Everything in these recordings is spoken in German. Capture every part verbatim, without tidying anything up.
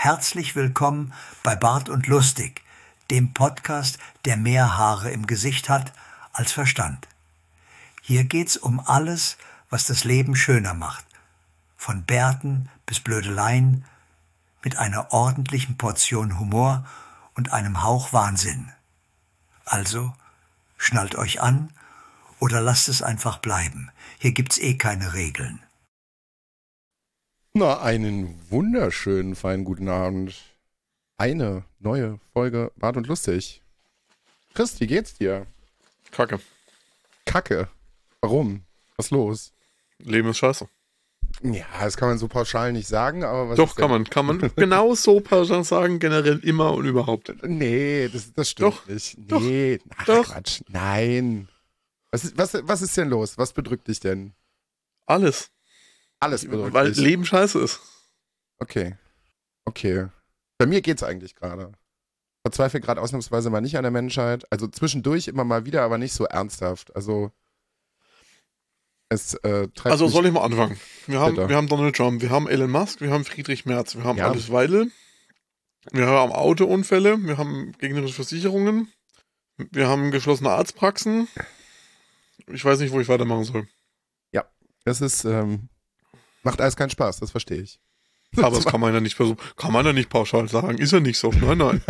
Herzlich willkommen bei Bart und Lustig, dem Podcast, der mehr Haare im Gesicht hat als Verstand. Hier geht's um alles, was das Leben schöner macht. Von Bärten bis Blödeleien, mit einer ordentlichen Portion Humor und einem Hauch Wahnsinn. Also, schnallt euch an oder lasst es einfach bleiben. Hier gibt's eh keine Regeln. Na, einen wunderschönen, feinen guten Abend. Eine neue Folge Bart und Lustig. Chris, wie geht's dir? Kacke. Kacke? Warum? Was los? Leben ist scheiße. Ja, das kann man so pauschal nicht sagen, aber was Doch, ist kann man. Kann man genau so pauschal sagen, generell immer und überhaupt. Nee, das, das stimmt Doch, nicht. doch, Nee, ach, doch. Quatsch. Nein. Was ist, was, was ist denn los? Was bedrückt dich denn? Alles. Alles bedrückt Weil dich. Leben scheiße ist. Okay. Okay. Bei mir geht's eigentlich gerade. Verzweifle gerade ausnahmsweise mal nicht an der Menschheit. Also zwischendurch immer mal wieder, aber nicht so ernsthaft. Also es äh, treibt Also mich. soll ich mal anfangen. Wir haben, Bitte. wir haben Donald Trump, wir haben Elon Musk, wir haben Friedrich Merz, wir haben Ja. Alice Weidel, wir haben Autounfälle, wir haben gegnerische Versicherungen, wir haben geschlossene Arztpraxen. Ich weiß nicht, wo ich weitermachen soll. Das ist, ähm, macht alles keinen Spaß, das verstehe ich. Aber das kann man ja nicht versuchen. Kann man ja nicht pauschal sagen. Ist ja nicht so. Nein, nein.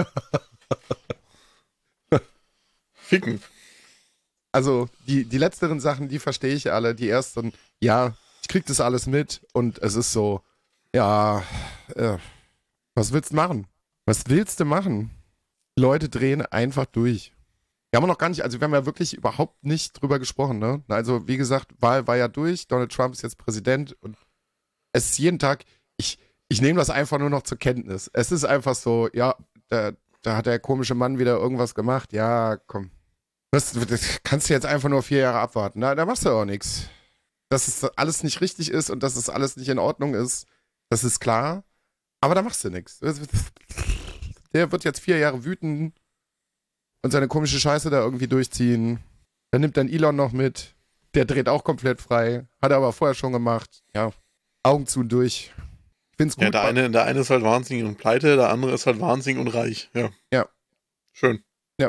Ficken. Also die, die letzteren Sachen, die verstehe ich alle. Die ersten, ja, ich krieg das alles mit und es ist so, ja, äh, was willst du machen? Was willst du machen? Leute drehen einfach durch. Wir haben noch gar nicht, also wir haben ja wirklich überhaupt nicht drüber gesprochen, ne? Also wie gesagt, Wahl war ja durch, Donald Trump ist jetzt Präsident und es ist jeden Tag, ich, ich nehme das einfach nur noch zur Kenntnis. Es ist einfach so, ja, da, da hat der komische Mann wieder irgendwas gemacht, ja, komm. Das, das kannst du jetzt einfach nur vier Jahre abwarten, na, da machst du auch nichts. Dass es alles nicht richtig ist und dass es alles nicht in Ordnung ist, das ist klar, aber da machst du nichts. Der wird jetzt vier Jahre wüten und seine komische Scheiße da irgendwie durchziehen. Dann nimmt dann Elon noch mit. Der dreht auch komplett frei. Hat er aber vorher schon gemacht. Ja, Augen zu und durch. Ich find's gut. Ja, der eine, der eine ist halt wahnsinnig und pleite, der andere ist halt wahnsinnig und reich. Ja. Ja. Schön.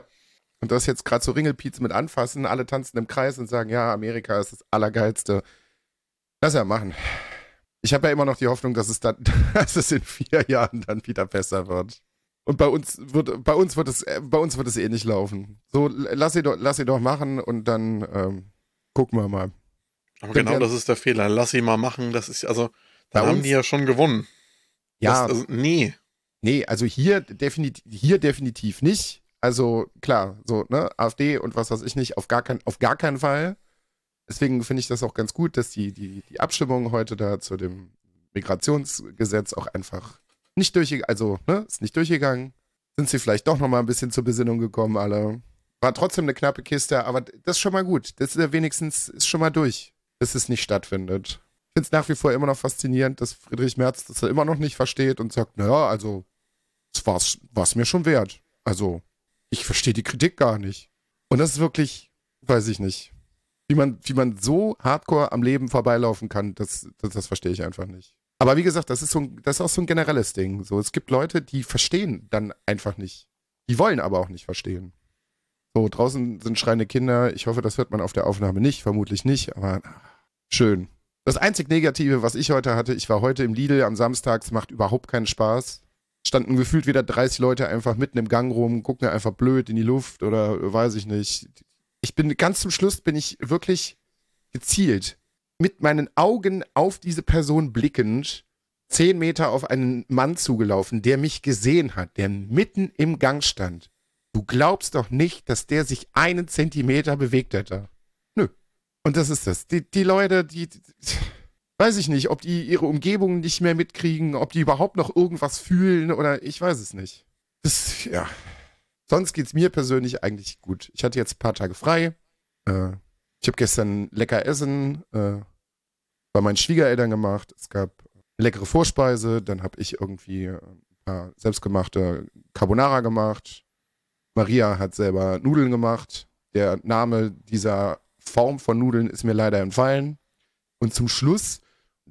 Und das jetzt gerade so Ringelpiez mit anfassen. Alle tanzen im Kreis und sagen, ja, Amerika ist das Allergeilste. Lass ja machen. Ich habe ja immer noch die Hoffnung, dass es dann, dass es in vier Jahren dann wieder besser wird. Und bei uns wird, bei uns wird es, äh, bei uns wird es eh nicht laufen. So, lass sie doch, lass sie doch machen und dann ähm, gucken wir mal. Aber Wenn genau wir- das ist der Fehler. Lass sie mal machen. Das ist, also, Bei dann haben uns- die ja schon gewonnen. Ja, Das, also, nee. nee, also hier definitiv, hier definitiv nicht. Also klar, so, ne, AfD und was weiß ich nicht, auf gar, kein, auf gar keinen Fall. Deswegen finde ich das auch ganz gut, dass die, die, die Abstimmung heute da zu dem Migrationsgesetz auch einfach nicht durchgegangen, also, ne, ist nicht durchgegangen. Sind sie vielleicht doch nochmal ein bisschen zur Besinnung gekommen, alle. War trotzdem eine knappe Kiste, aber das ist schon mal gut. Das ist ja wenigstens ist schon mal durch, dass es nicht stattfindet. Ich finde es nach wie vor immer noch faszinierend, dass Friedrich Merz das immer noch nicht versteht und sagt, naja, also, es war's, war's mir schon wert. Also, ich verstehe die Kritik gar nicht. Und das ist wirklich, weiß ich nicht. Wie man, wie man so hardcore am Leben vorbeilaufen kann, das, das, das verstehe ich einfach nicht. Aber wie gesagt, das ist, so ein, das ist auch so ein generelles Ding. So, es gibt Leute, die verstehen dann einfach nicht. Die wollen aber auch nicht verstehen. So, draußen sind schreiende Kinder. Ich hoffe, das hört man auf der Aufnahme nicht. Vermutlich nicht, aber schön. Das einzig Negative, was ich heute hatte, ich war heute im Lidl am Samstag. Es macht überhaupt keinen Spaß. Standen gefühlt wieder dreißig Leute einfach mitten im Gang rum, gucken einfach blöd in die Luft oder weiß ich nicht. Ich bin ganz zum Schluss bin ich wirklich gezielt mit meinen Augen auf diese Person blickend zehn Meter auf einen Mann zugelaufen, der mich gesehen hat, der mitten im Gang stand. Du glaubst doch nicht, dass der sich einen Zentimeter bewegt hätte. Nö. Und das ist das. Die, die Leute, die, die weiß ich nicht, ob die ihre Umgebung nicht mehr mitkriegen, ob die überhaupt noch irgendwas fühlen oder ich weiß es nicht. Das, ja. Sonst geht's mir persönlich eigentlich gut. Ich hatte jetzt ein paar Tage frei. Äh, ich habe gestern lecker Essen äh, bei meinen Schwiegereltern gemacht. Es gab eine leckere Vorspeise. Dann habe ich irgendwie ein paar selbstgemachte Carbonara gemacht. Maria hat selber Nudeln gemacht. Der Name dieser Form von Nudeln ist mir leider entfallen. Und zum Schluss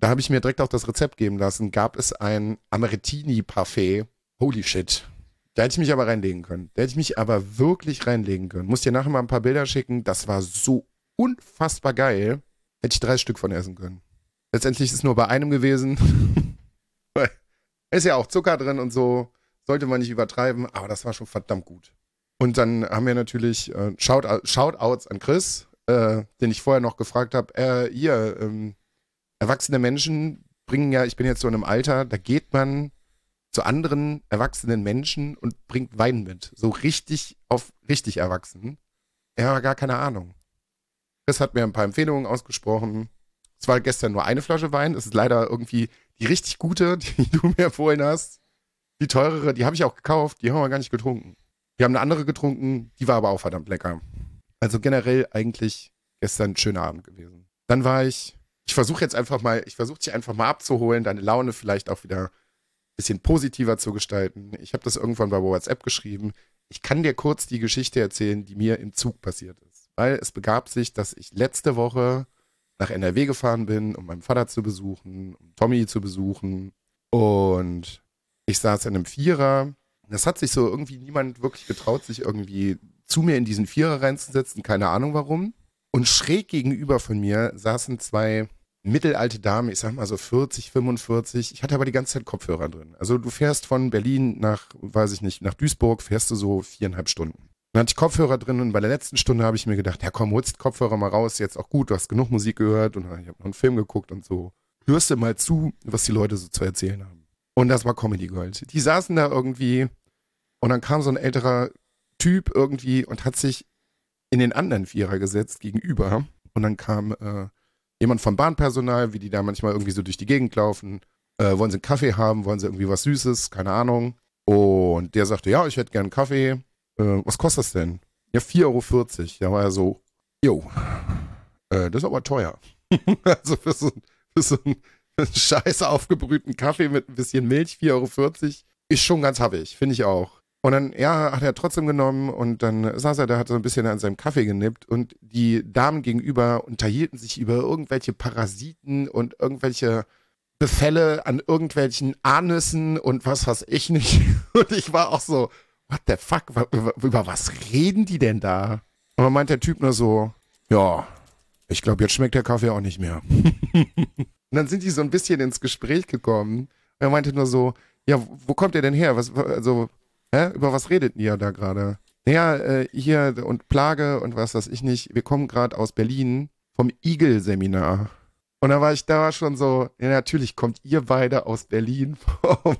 Da habe ich mir direkt auch das Rezept geben lassen. Gab es ein Amarettini-Parfait. Holy shit. Da hätte ich mich aber reinlegen können. Da hätte ich mich aber wirklich reinlegen können. Muss dir nachher mal ein paar Bilder schicken. Das war so unfassbar geil. Hätte ich drei Stück von essen können. Letztendlich ist es nur bei einem gewesen. Ist ja auch Zucker drin und so. Sollte man nicht übertreiben. Aber das war schon verdammt gut. Und dann haben wir natürlich äh, Shout- Shoutouts an Chris, äh, den ich vorher noch gefragt habe. Äh, hier, ähm, erwachsene Menschen bringen ja, ich bin jetzt so in einem Alter, da geht man zu anderen erwachsenen Menschen und bringt Wein mit. So richtig auf richtig erwachsen. Er hat gar keine Ahnung. Chris hat mir ein paar Empfehlungen ausgesprochen. Es war gestern nur eine Flasche Wein. Es ist leider irgendwie die richtig gute, die du mir empfohlen hast. Die teurere, die habe ich auch gekauft. Die haben wir gar nicht getrunken. Wir haben eine andere getrunken, die war aber auch verdammt lecker. Also generell eigentlich gestern ein schöner Abend gewesen. Dann war ich, ich versuche jetzt einfach mal, ich versuche dich einfach mal abzuholen, deine Laune vielleicht auch wieder ein bisschen positiver zu gestalten. Ich habe das irgendwann bei WhatsApp geschrieben. Ich kann dir kurz die Geschichte erzählen, die mir im Zug passiert ist. Weil es begab sich, dass ich letzte Woche nach N R W gefahren bin, um meinen Vater zu besuchen, um Tommy zu besuchen. Und ich saß in einem Vierer. Das hat sich so irgendwie niemand wirklich getraut, sich irgendwie zu mir in diesen Vierer reinzusetzen. Keine Ahnung warum. Und schräg gegenüber von mir saßen zwei mittelalte Damen, ich sag mal so vierzig, fünfundvierzig. Ich hatte aber die ganze Zeit Kopfhörer drin. Also du fährst von Berlin nach, weiß ich nicht, nach Duisburg, fährst du so viereinhalb Stunden. Dann hatte ich Kopfhörer drin und bei der letzten Stunde habe ich mir gedacht, ja komm, holst Kopfhörer mal raus, jetzt auch gut, du hast genug Musik gehört und ich habe noch einen Film geguckt und so. Hörst du mal zu, was die Leute so zu erzählen haben. Und das war Comedy Gold. Die saßen da irgendwie und dann kam so ein älterer Typ irgendwie und hat sich in den anderen Vierer gesetzt gegenüber. Und dann kam äh, jemand vom Bahnpersonal, wie die da manchmal irgendwie so durch die Gegend laufen. Äh, wollen sie einen Kaffee haben? Wollen sie irgendwie was Süßes? Keine Ahnung. Und der sagte, ja, ich hätte gern einen Kaffee. Äh, was kostet das denn? Ja, vier Euro vierzig. Da war er so, jo, äh, das ist aber teuer. Also für so, für so einen, einen scheiß aufgebrühten Kaffee mit ein bisschen Milch, vier Euro vierzig, ist schon ganz happig, finde ich auch. Und dann, ja, hat er trotzdem genommen und dann saß er da, hat so ein bisschen an seinem Kaffee genippt und die Damen gegenüber unterhielten sich über irgendwelche Parasiten und irgendwelche Befälle an irgendwelchen Anüssen und was weiß ich nicht. Und ich war auch so, what the fuck, über, über was reden die denn da? Und dann meint der Typ nur so, ja, ich glaube, jetzt schmeckt der Kaffee auch nicht mehr. Und dann sind die so ein bisschen ins Gespräch gekommen und er meinte nur so, ja, wo kommt ihr denn her? Was, also, hä? Über was redet ihr da gerade? Naja, äh, hier und Plage und was weiß ich nicht. Wir kommen gerade aus Berlin vom Igel-Seminar. Und da war ich da schon so, ja, natürlich kommt ihr beide aus Berlin vom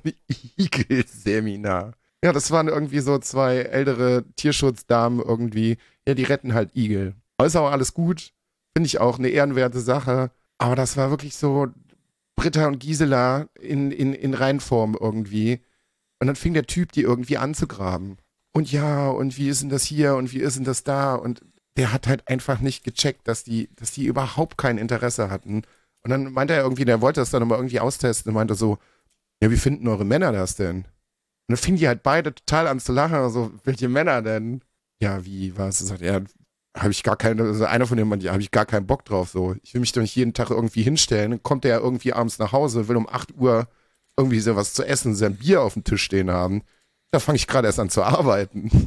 Igel-Seminar. Ja, das waren irgendwie so zwei ältere Tierschutzdamen irgendwie. Ja, die retten halt Igel. Aber ist auch alles gut. Finde ich auch eine ehrenwerte Sache. Aber das war wirklich so Britta und Gisela in, in, in Reinform irgendwie. Und dann fing der Typ die irgendwie anzugraben. Und ja, und wie ist denn das hier und wie ist denn das da? Und der hat halt einfach nicht gecheckt, dass die, dass die überhaupt kein Interesse hatten. Und dann meinte er irgendwie, der wollte das dann nochmal irgendwie austesten und meinte so, ja, wie finden eure Männer das denn? Und dann fingen die halt beide total an zu lachen. So, welche Männer denn? Ja, wie, was? Sagt er, habe ich gar keine, also einer von denen meinte, ja, habe ich gar keinen Bock drauf. So, ich will mich doch nicht jeden Tag irgendwie hinstellen. Dann kommt der irgendwie abends nach Hause, will um acht Uhr irgendwie so was zu essen, sein Bier auf dem Tisch stehen haben. Da fange ich gerade erst an zu arbeiten.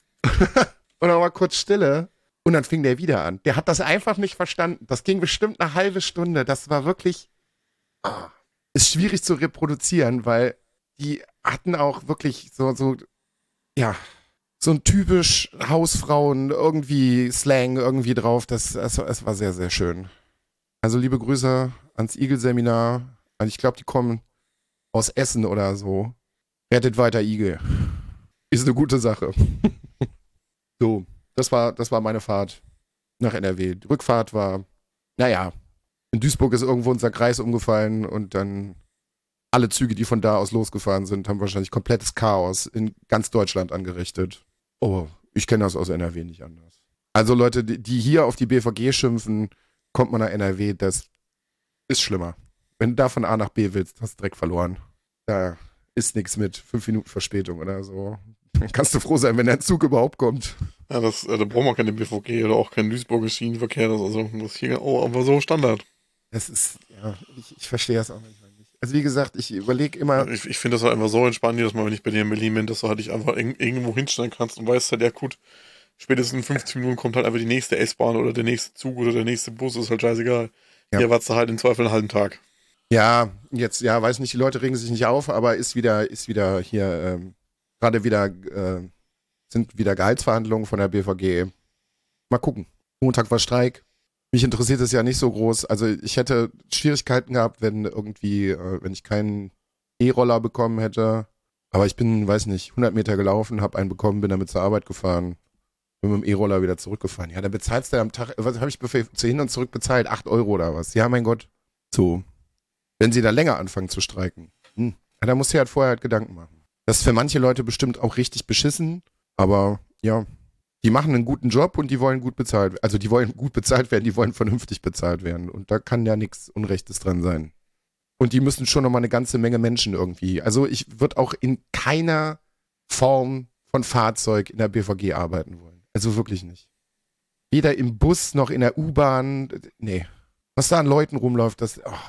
Und dann war kurz Stille. Und dann fing der wieder an. Der hat das einfach nicht verstanden. Das ging bestimmt eine halbe Stunde. Das war wirklich, oh, ist schwierig zu reproduzieren, weil die hatten auch wirklich so, so, ja, so ein typisch Hausfrauen irgendwie Slang irgendwie drauf. Das, es, es war sehr, sehr schön. Also liebe Grüße ans Igel-Seminar. Also ich glaube, die kommen aus Essen oder so. Rettet weiter Igel. Ist eine gute Sache. So, das war, das war meine Fahrt nach N R W. Die Rückfahrt war, naja, in Duisburg ist irgendwo unser Kreis umgefallen und dann alle Züge, die von da aus losgefahren sind, haben wahrscheinlich komplettes Chaos in ganz Deutschland angerichtet. Oh, ich kenne das aus N R W nicht anders. Also Leute, die hier auf die B V G schimpfen, kommt man nach N R W, das ist schlimmer. Wenn du da von A nach B willst, hast du direkt verloren. Da ist nichts mit fünf Minuten Verspätung oder so. Dann kannst du froh sein, wenn der Zug überhaupt kommt. Ja, das, äh, da brauchen wir keine B V G oder auch keinen Duisburger Schienenverkehr. Das, also, das hier, oh, aber so Standard. Das ist, ja, ich, ich verstehe das auch manchmal nicht. Also wie gesagt, ich überlege immer. Ich, ich finde das halt einfach so entspannt, jedes Mal, wenn ich bei dir in Berlin bin, dass du halt dich einfach in, irgendwo hinstellen kannst und weißt halt, ja gut, spätestens in fünfzehn Minuten kommt halt einfach die nächste S-Bahn oder der nächste Zug oder der nächste Bus, ist halt scheißegal. Ja. Hier wartest du halt im Zweifel einen halben Tag. Ja, jetzt, ja, weiß nicht, die Leute regen sich nicht auf, aber ist wieder, ist wieder hier, ähm, gerade wieder, äh, sind wieder Gehaltsverhandlungen von der B V G. Mal gucken. Montag war Streik. Mich interessiert es ja nicht so groß. Also ich hätte Schwierigkeiten gehabt, wenn irgendwie, äh, wenn ich keinen E-Roller bekommen hätte. Aber ich bin, weiß nicht, hundert Meter gelaufen, habe einen bekommen, bin damit zur Arbeit gefahren, bin mit dem E-Roller wieder zurückgefahren. Ja, dann bezahlst du am Tag, was habe ich zu hin und zurück bezahlt? acht Euro oder was? Ja, mein Gott. So. Wenn sie da länger anfangen zu streiken. Hm. Ja, da musst du halt vorher halt Gedanken machen. Das ist für manche Leute bestimmt auch richtig beschissen, aber ja, die machen einen guten Job und die wollen gut bezahlt werden. Also die wollen gut bezahlt werden, die wollen vernünftig bezahlt werden. Und da kann ja nichts Unrechtes dran sein. Und die müssen schon nochmal eine ganze Menge Menschen irgendwie. Also ich würde auch in keiner Form von Fahrzeug in der B V G arbeiten wollen. Also wirklich nicht. Weder im Bus noch in der U-Bahn. Nee. Was da an Leuten rumläuft, das... Oh.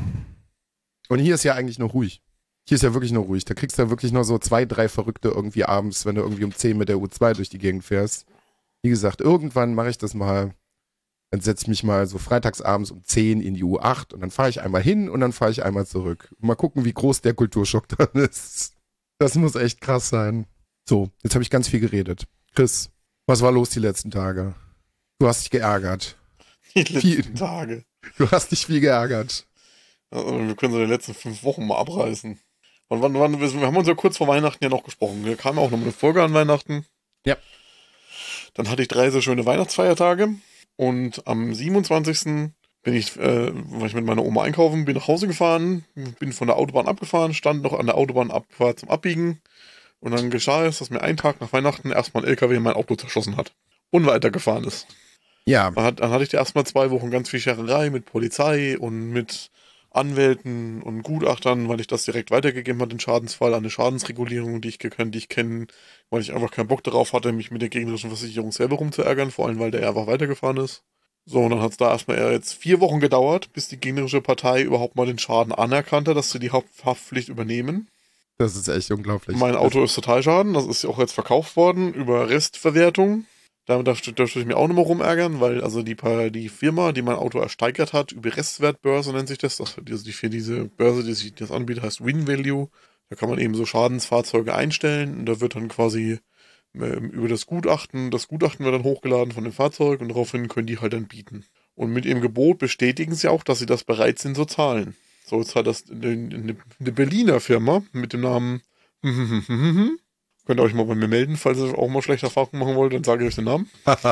Und hier ist ja eigentlich nur ruhig. Hier ist ja wirklich nur ruhig. Da kriegst du ja wirklich nur so zwei, drei Verrückte irgendwie abends, wenn du irgendwie um zehn mit der U zwei durch die Gegend fährst. Wie gesagt, irgendwann mache ich das mal. Dann setze ich mich mal so freitagsabends um zehn in die U acht und dann fahre ich einmal hin und dann fahre ich einmal zurück. Mal gucken, wie groß der Kulturschock dann ist. Das muss echt krass sein. So, jetzt habe ich ganz viel geredet. Chris, was war los die letzten Tage? Du hast dich geärgert. Die letzten viel, Tage. Du hast dich viel geärgert. Also wir können so die letzten fünf Wochen mal abreißen. Und wann, wann, wir haben uns ja kurz vor Weihnachten ja noch gesprochen. Da kam auch noch eine Folge an Weihnachten. Ja. Dann hatte ich drei sehr schöne Weihnachtsfeiertage. Und am siebenundzwanzigsten bin ich, äh, war ich mit meiner Oma einkaufen, bin nach Hause gefahren, bin von der Autobahn abgefahren, stand noch an der Autobahnabfahrt zum Abbiegen. Und dann geschah es, dass mir einen Tag nach Weihnachten erstmal ein L K W mein Auto zerschossen hat. Und weitergefahren ist. Ja. Dann, hat, dann hatte ich da erstmal zwei Wochen ganz viel Schererei mit Polizei und mit Anwälten und Gutachtern, weil ich das direkt weitergegeben habe, den Schadensfall, an eine Schadensregulierung, die ich gekannt, die ich kenne, weil ich einfach keinen Bock darauf hatte, mich mit der gegnerischen Versicherung selber rumzuärgern, vor allem, weil der einfach weitergefahren ist. So, und dann hat es da erstmal eher jetzt vier Wochen gedauert, bis die gegnerische Partei überhaupt mal den Schaden anerkannt hat, dass sie die Haftpflicht übernehmen. Das ist echt unglaublich. Mein Auto ist Totalschaden, das ist ja auch jetzt verkauft worden über Restverwertung. Da dürfte ich mir auch nochmal rumärgern, weil also die, die Firma, die mein Auto ersteigert hat, über Restwertbörse nennt sich das, das die für diese Börse, die sich das anbietet, heißt Win Value. Da kann man eben so Schadensfahrzeuge einstellen und da wird dann quasi ähm, über das Gutachten, das Gutachten wird dann hochgeladen von dem Fahrzeug und daraufhin können die halt dann bieten. Und mit ihrem Gebot bestätigen sie auch, dass sie das bereit sind zu zahlen. So, jetzt hat das eine, eine, eine Berliner Firma mit dem Namen könnt ihr euch mal bei mir melden, falls ihr auch mal schlechte Erfahrungen machen wollt, dann sage ich euch den Namen.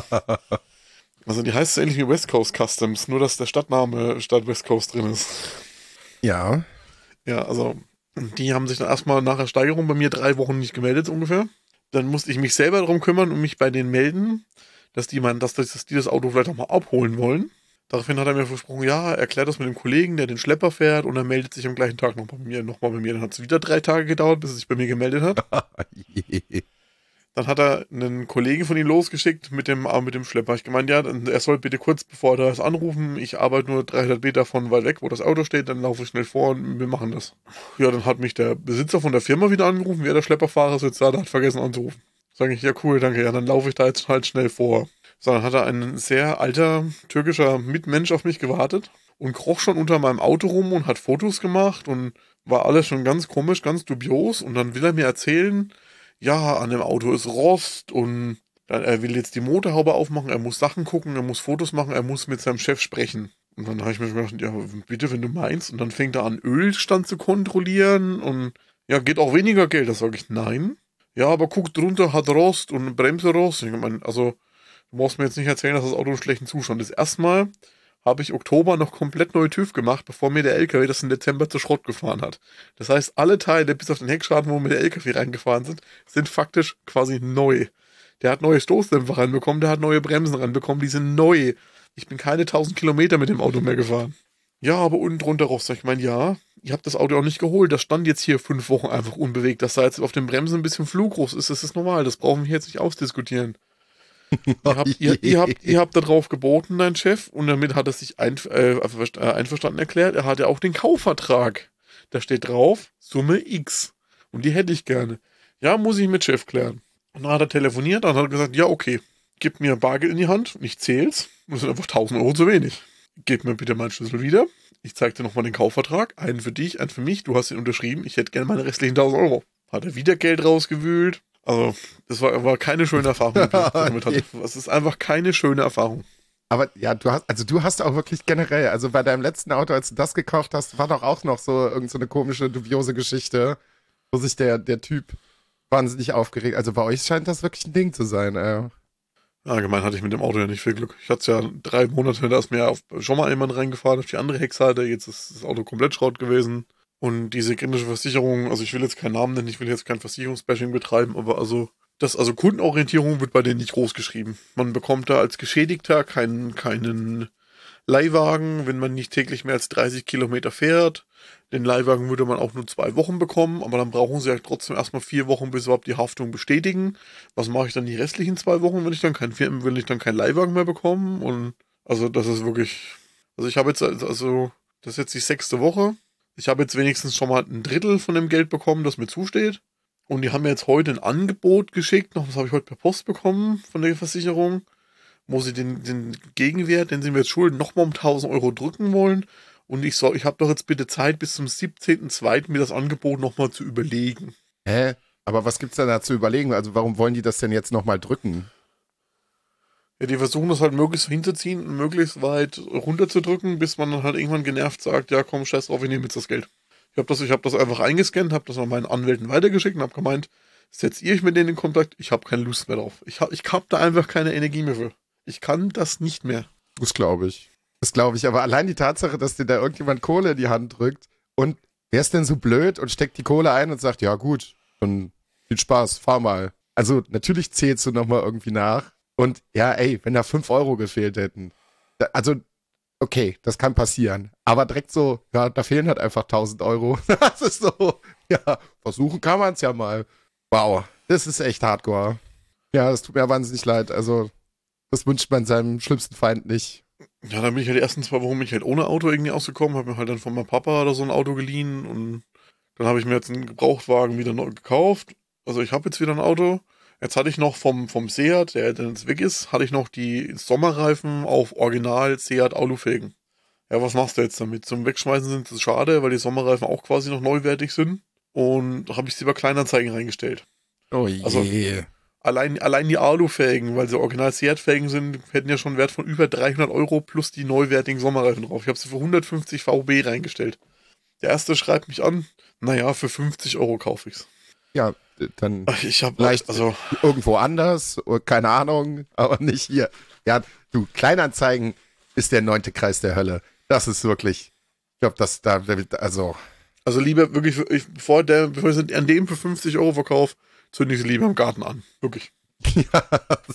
Also die heißt so ähnlich wie West Coast Customs, nur dass der Stadtname statt West Coast drin ist. Ja. Ja, also die haben sich dann erstmal nach der Steigerung bei mir drei Wochen nicht gemeldet ungefähr. Dann musste ich mich selber darum kümmern und mich bei denen melden, dass die, mein, dass, dass die das Auto vielleicht auch mal abholen wollen. Daraufhin hat er mir versprochen, ja, erklärt das mit dem Kollegen, der den Schlepper fährt und er meldet sich am gleichen Tag noch bei mir, noch mal bei mir. Dann hat es wieder drei Tage gedauert, bis er sich bei mir gemeldet hat. Dann hat er einen Kollegen von ihm losgeschickt mit dem, mit dem Schlepper. Ich gemeint, ja, er soll bitte kurz bevor er das anrufen, ich arbeite nur dreihundert Meter von weit weg, wo das Auto steht, dann laufe ich schnell vor und wir machen das. Ja, dann hat mich der Besitzer von der Firma wieder angerufen, wer der Schlepperfahrer ist jetzt da, der hat vergessen anzurufen. Sage ich, ja cool, danke, ja, dann laufe ich da jetzt halt schnell vor. So, dann hat er ein sehr alter türkischer Mitmensch auf mich gewartet und kroch schon unter meinem Auto rum und hat Fotos gemacht und war alles schon ganz komisch, ganz dubios. Und dann will er mir erzählen, ja, an dem Auto ist Rost und dann, er will jetzt die Motorhaube aufmachen, er muss Sachen gucken, er muss Fotos machen, er muss mit seinem Chef sprechen. Und dann habe ich mir gedacht, ja, bitte, wenn du meinst. Und dann fängt er an, Ölstand zu kontrollieren und ja, geht auch weniger Geld. Da sage ich, nein. Ja, aber guck drunter, hat Rost und Bremserost. Ich meine, also du brauchst mir jetzt nicht erzählen, dass das Auto in schlechten Zustand ist. Erstmal habe ich Oktober noch komplett neue TÜV gemacht, bevor mir der L K W das im Dezember zu Schrott gefahren hat. Das heißt, alle Teile, bis auf den Heckschaden, wo wir mit der L K W reingefahren sind, sind faktisch quasi neu. Der hat neue Stoßdämpfer reinbekommen, der hat neue Bremsen reinbekommen, die sind neu. Ich bin keine tausend Kilometer mit dem Auto mehr gefahren. Ja, aber unten drunter Rost. Ich meine, ja, ihr habt das Auto auch nicht geholt. Das stand jetzt hier fünf Wochen einfach unbewegt. Dass da jetzt auf den Bremsen ein bisschen Flugrost ist, das ist normal. Das brauchen wir jetzt nicht ausdiskutieren. Ihr habt, ihr, ihr, habt, ihr habt da drauf geboten, dein Chef, und damit hat er sich ein, äh, einverstanden erklärt. Er hat ja auch den Kaufvertrag. Da steht drauf, Summe X. Und die hätte ich gerne. Ja, muss ich mit Chef klären. Und dann hat er telefoniert, dann hat er gesagt, ja, okay, gib mir Bargeld in die Hand und ich zähl's. Das sind einfach tausend Euro zu wenig. Gib mir bitte meinen Schlüssel wieder. Ich zeig dir nochmal den Kaufvertrag. Einen für dich, einen für mich. Du hast ihn unterschrieben. Ich hätte gerne meine restlichen tausend Euro. Hat er wieder Geld rausgewühlt. Also, das war, war keine schöne Erfahrung, die ich damit hatte. Das ist einfach keine schöne Erfahrung. Aber ja, du hast, also du hast auch wirklich generell, also bei deinem letzten Auto, als du das gekauft hast, war doch auch noch so irgend so eine komische, dubiose Geschichte, wo sich der, der Typ wahnsinnig aufgeregt. Also bei euch scheint das wirklich ein Ding zu sein, ey. Ja, allgemein hatte ich mit dem Auto ja nicht viel Glück. Ich hatte es ja drei Monate, da ist mir auf, schon mal jemand reingefahren auf die andere Heckseite. Jetzt ist das Auto komplett Schrott gewesen. Und diese kritische Versicherung, also ich will jetzt keinen Namen nennen, ich will jetzt kein Versicherungsbashing betreiben, aber also das, also Kundenorientierung wird bei denen nicht groß geschrieben. Man bekommt da als Geschädigter keinen, keinen Leihwagen, wenn man nicht täglich mehr als dreißig Kilometer fährt. Den Leihwagen würde man auch nur zwei Wochen bekommen, aber dann brauchen sie ja trotzdem erstmal vier Wochen, bis überhaupt die Haftung bestätigen. Was mache ich dann die restlichen zwei Wochen, wenn ich dann kein Firmen, will ich dann keinen Leihwagen mehr bekommen? Und also das ist wirklich, also ich habe jetzt, also das ist jetzt die sechste Woche. Ich habe jetzt wenigstens schon mal ein Drittel von dem Geld bekommen, das mir zusteht. Und die haben mir jetzt heute ein Angebot geschickt, noch das habe ich heute per Post bekommen von der Versicherung, wo sie den, den Gegenwert, den sie mir jetzt schulden, nochmal um tausend Euro drücken wollen. Und ich soll, ich habe doch jetzt bitte Zeit, bis zum siebzehnten zweiten mir das Angebot nochmal zu überlegen. Hä? Aber was gibt's denn da zu überlegen? Also warum wollen die das denn jetzt nochmal drücken? Ja, die versuchen das halt möglichst hinzuziehen und möglichst weit runterzudrücken, bis man dann halt irgendwann genervt sagt, ja komm, scheiß drauf, ich nehme jetzt das Geld. Ich habe das, ich hab das einfach eingescannt, habe das an meinen Anwälten weitergeschickt und habe gemeint, setzt ihr euch mit denen in Kontakt, ich habe keine Lust mehr drauf. Ich habe ich hab da einfach keine Energie mehr für. Ich kann das nicht mehr. Das glaube ich. Das glaube ich, aber allein die Tatsache, dass dir da irgendjemand Kohle in die Hand drückt und wer ist denn so blöd und steckt die Kohle ein und sagt, ja gut, dann viel Spaß, fahr mal. Also natürlich zählst du nochmal irgendwie nach. Und ja, ey, wenn da fünf Euro gefehlt hätten, da, also, okay, das kann passieren. Aber direkt so, ja, da fehlen halt einfach tausend Euro. Das ist so, ja, versuchen kann man es ja mal. Wow, das ist echt hardcore. Ja, das tut mir wahnsinnig leid. Also, das wünscht man seinem schlimmsten Feind nicht. Ja, dann bin ich halt die ersten zwei Wochen bin ich halt ohne Auto irgendwie ausgekommen, habe mir halt dann von meinem Papa oder so ein Auto geliehen und dann habe ich mir jetzt einen Gebrauchtwagen wieder neu gekauft. Also ich habe jetzt wieder ein Auto. Jetzt hatte ich noch vom, vom Seat, der jetzt weg ist, hatte ich noch die Sommerreifen auf Original Seat Alufelgen. Ja, was machst du jetzt damit? Zum Wegschmeißen sind es schade, weil die Sommerreifen auch quasi noch neuwertig sind. Und da habe ich sie über Kleinanzeigen reingestellt. Oh je. Also, allein, allein die Alufelgen, weil sie Original Seat-Felgen sind, hätten ja schon einen Wert von über dreihundert Euro plus die neuwertigen Sommerreifen drauf. Ich habe sie für hundertfünfzig V B reingestellt. Der erste schreibt mich an, naja, für fünfzig Euro kaufe ich's. Ja, dann ich hab, vielleicht also irgendwo anders, keine Ahnung, aber nicht hier. Ja, du, Kleinanzeigen ist der neunte Kreis der Hölle. Das ist wirklich, ich glaube, das da, also. Also lieber wirklich, ich, bevor, der, bevor ich an dem für fünfzig Euro verkaufe, zünde ich sie lieber im Garten an. Wirklich. Ja.